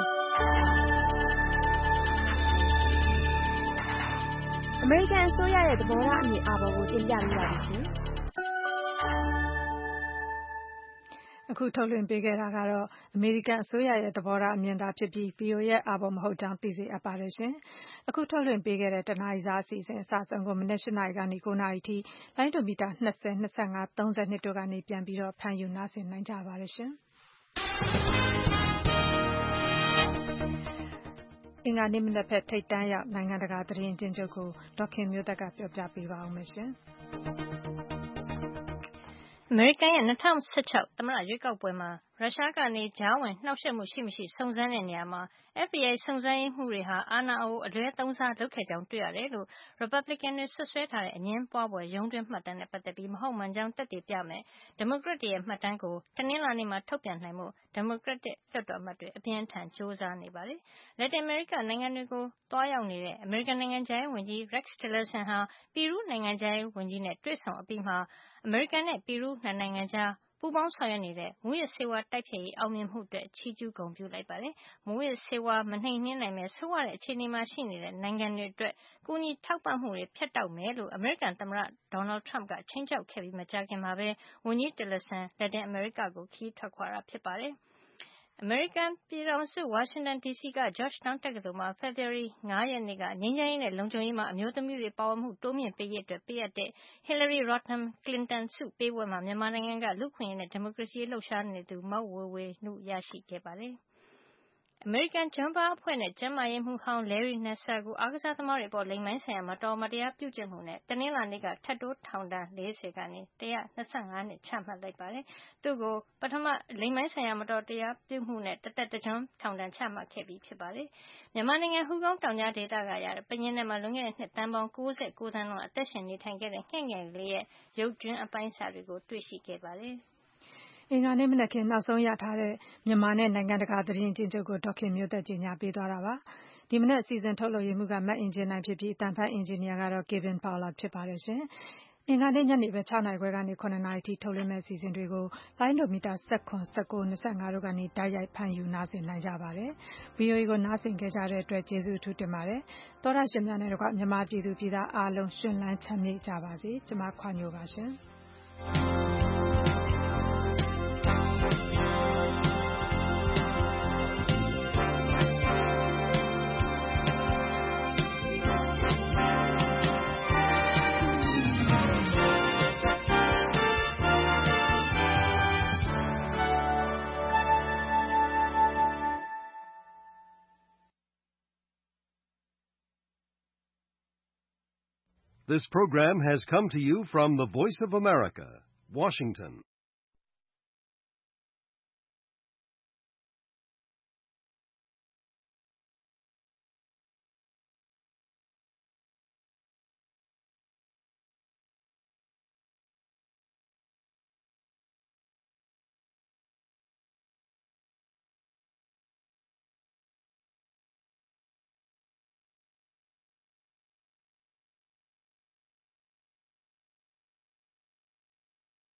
အမေရိကန်အစိုးရရဲ့သဘောထားအမြင်အာဘော်ကိုတင်ပြပေးပါမယ်ရှင်။အခုထုတ်လွှင့်ပေးခဲ့တာကတော့အမေရိကန်အစိုးရရဲ့သဘောထားအမြင်သာဖြစ်ပြီး ဗီအိုအေ ရဲ့အာဘော်မဟုတ်ကြောင်းသိစေအပ်ပါတယ်ရှင်။အခုထုတ်လွှင့်ပေးခဲ့တဲ့တနာရီစာအစီအစဉ်အစဆုံးကိုမနက်၈နာရီကနေ၉နာရီထိလိုင်းဒိုမီတာ၂၀ ၂၅ ၃၂တို့ကနေပြန်ပြီးတော့ဖမ်းယူနားဆင်နိုင်ကြပါတယ်ရှင်။အင်္ဂါနေ့မနက်ဖက်ထိပ်တန်းရောက်နိုင်ငံတကာသတင်းကျဉ်းချုပ်ကိုဒေါက်ခင်မျိုးသက်ကပြောပြပေးပါဦးမယ်ရှင်။အမေရိကန်ရဲ့၂၀၁၆သမ္မတရွေးကောက်ပွဲမှာရုရှားကနေကြားဝင်နှောက်ယှက်မှုရှိမရှိစုံစမ်းတဲ့နေရာမှာ F B I စုံစမ်းရေးမှူးတွေဟာအာဏာကိုအလွဲသုံးစားလုပ်ခဲ့ကြောင်းတွေ့ရတယ်လို့ Republican တွေစွပ်စွဲထားတဲ့အငြင်းပွားဖွယ်ရုံးတွင်းမှတ်တမ်းနဲ့ပတ်သက်ပြီးမဟုတ်မှန်ကြောင်းသက်သေပြမယ် Democrat တွေရဲ့မှတ်တမ်းကိုတနင်္လာနေ့မှာထုတ်ပြန်နိုင်ဖို့ Democratic လွှတ်တော်အမတ်တွေအပြင်းအထန်ကြိုးစားနေပါတယ်။ လက်တင်အမေရိကနိုင်ငံတွေကိုသွားရောက်နေတဲ့အမေရိကန်နိုင်ငံခြားရေးဝန်ကြီး Rex Tillerson ဟာပီရူးနိုင်ငံခြားရေးဝန်ကြီးနဲ့တွေ့ဆုံအပြီးမှာအမေရိကန်နဲ့ပီရူးနှစ်နိုင်ငံကြားပူးပေါင်းဆောင်ရွက်နေတဲ့မူးယစ်ဆေးဝါးတိုက်ဖျက်ရေးအောင်မြင်မှုအတွက်ချီးကျူးဂုဏ်ပြုလိုက်ပါတယ်။မူးယစ်ဆေးဝါးမနှိမ်နင်းနိုင်ပဲဆိုးဝါးတဲ့အခြေအနေမှာရှိနေတဲ့နိုင်ငံတွေအတွက်ကူညီထောက်ပံ့မှုတွေဖြတ်တောက်မယ်လို့အမေရိကန်သမ္မတ Donald Trump ကခြိမ်းခြောက်ခဲ့ပြီးမကြာခင်မှာပဲဝန်ကြီး Tillerson လက်တင်အမေရိကကိုခရီးထွက်ခွာတာဖြစ်ပါတယ်။အမေရိကန်ပြည်ထောင်စုဝါရှင်တန်ဒီစီက Georgetown တက္ကသိုလ်မှာဖေဖေါ်ဝါရီလ၅ရက်နေ့ကငြိမ်းချမ်းရေးနဲ့လုံခြုံရေးမှာအမျိုးသမီးတွေပါဝင်မှုတိုးမြှင့်ပေးရေးအတွက်ပေးအပ်တဲ့ Hillary Rodham Clinton ဆုပေးပွဲမှာမြန်မာနိုင်ငံကလူ့အခွင့်အရေးနဲ့ဒီမိုကရေစီရေးလှုပ်ရှားနေသူမဝေဝေနုရရှိခဲ့ပါတယ်။အမေရိကန်ဂျမ်းဘားအဖွဲ့နဲ့ကျန်းမာရေးမှူးဟောင်း Larry Nassar ကိုအားကစားသမားတွေအပေါ်လိင်ပိုင်းဆိုင်ရာမတော်မတရားပြုကျင့်မှုနဲ့တနင်္လာနေ့ကထပ်တိုးထောင်ဒဏ်၄၀ကနေ၁၂၅နှစ်ချမှတ်လိုက်ပါတယ်။သူ့ကိုပထမလိင်ပိုင်းဆိုင်ရာမတော်တရားပြုမှုနဲ့တသက်တကျွန်းထောင်ဒဏ်ချမှတ်ခဲ့ပြီးဖြစ်ပါတယ်။မြန်မာနိုင်ငံဟူးကောင်းတောင်ကြားဒေသကရတဲ့ပညင်းထဲမှာလွန်ခဲ့တဲ့နှစ်သန်းပေါင်း၉၉သန်းလုံးအသက်ရှင်နေထိုင်ခဲ့တဲ့ငှက်ငယ်လေးရဲ့ရုပ်ကြွင်းအပိုင်းအစတွေကိုတွေ့ရှိခဲ့ပါတယ်။အင်္ဂါနေ့မနက်ခင်းနောက်ဆုံးရထားတဲ့မြန်မာနဲ့နိုင်ငံတကာသတင်းကျဉ်းချုပ်ကိုဒေါက်ခင်မျိုးသက်ကြီးညာပေးသွားတာပါ။ဒီမနက်အစီအစဉ်ထုတ်လုပ်ရေးမှူးကမတ်အင်ဂျင်နိုင်ဖြစ်ပြီးအတန်ဖတ်အင်ဂျင်နီယာကတော့ Kevin Fowler ဖြစ်ပါတယ်ရှင်။အင်္ဂါနေ့ညနေပဲ၆နာရီခွဲကနေ၇နာရီထိထုတ်လွှင့်မဲ့အစီအစဉ်တွေကိုလိုင်းဒိုမီတာ၁၇ ၁၉ ၂၅တို့ကနေတိုက်ရိုက်ဖမ်းယူနားဆင်နိုင်ကြပါတယ်။ V O A ကိုနားဆင်ခဲ့ကြတဲ့အတွက်ကျေးဇူးအထူးတင်ပါတယ်။သောရရှင်များနဲ့တကွမြန်မာပြည်သူပြည်သားအားလုံးရှင်လန်းချမ်းမြေ့ကြပါစေ။ကျွန်မခွာညိုပါရှင်။ This program has come to you from the Voice of America, Washington.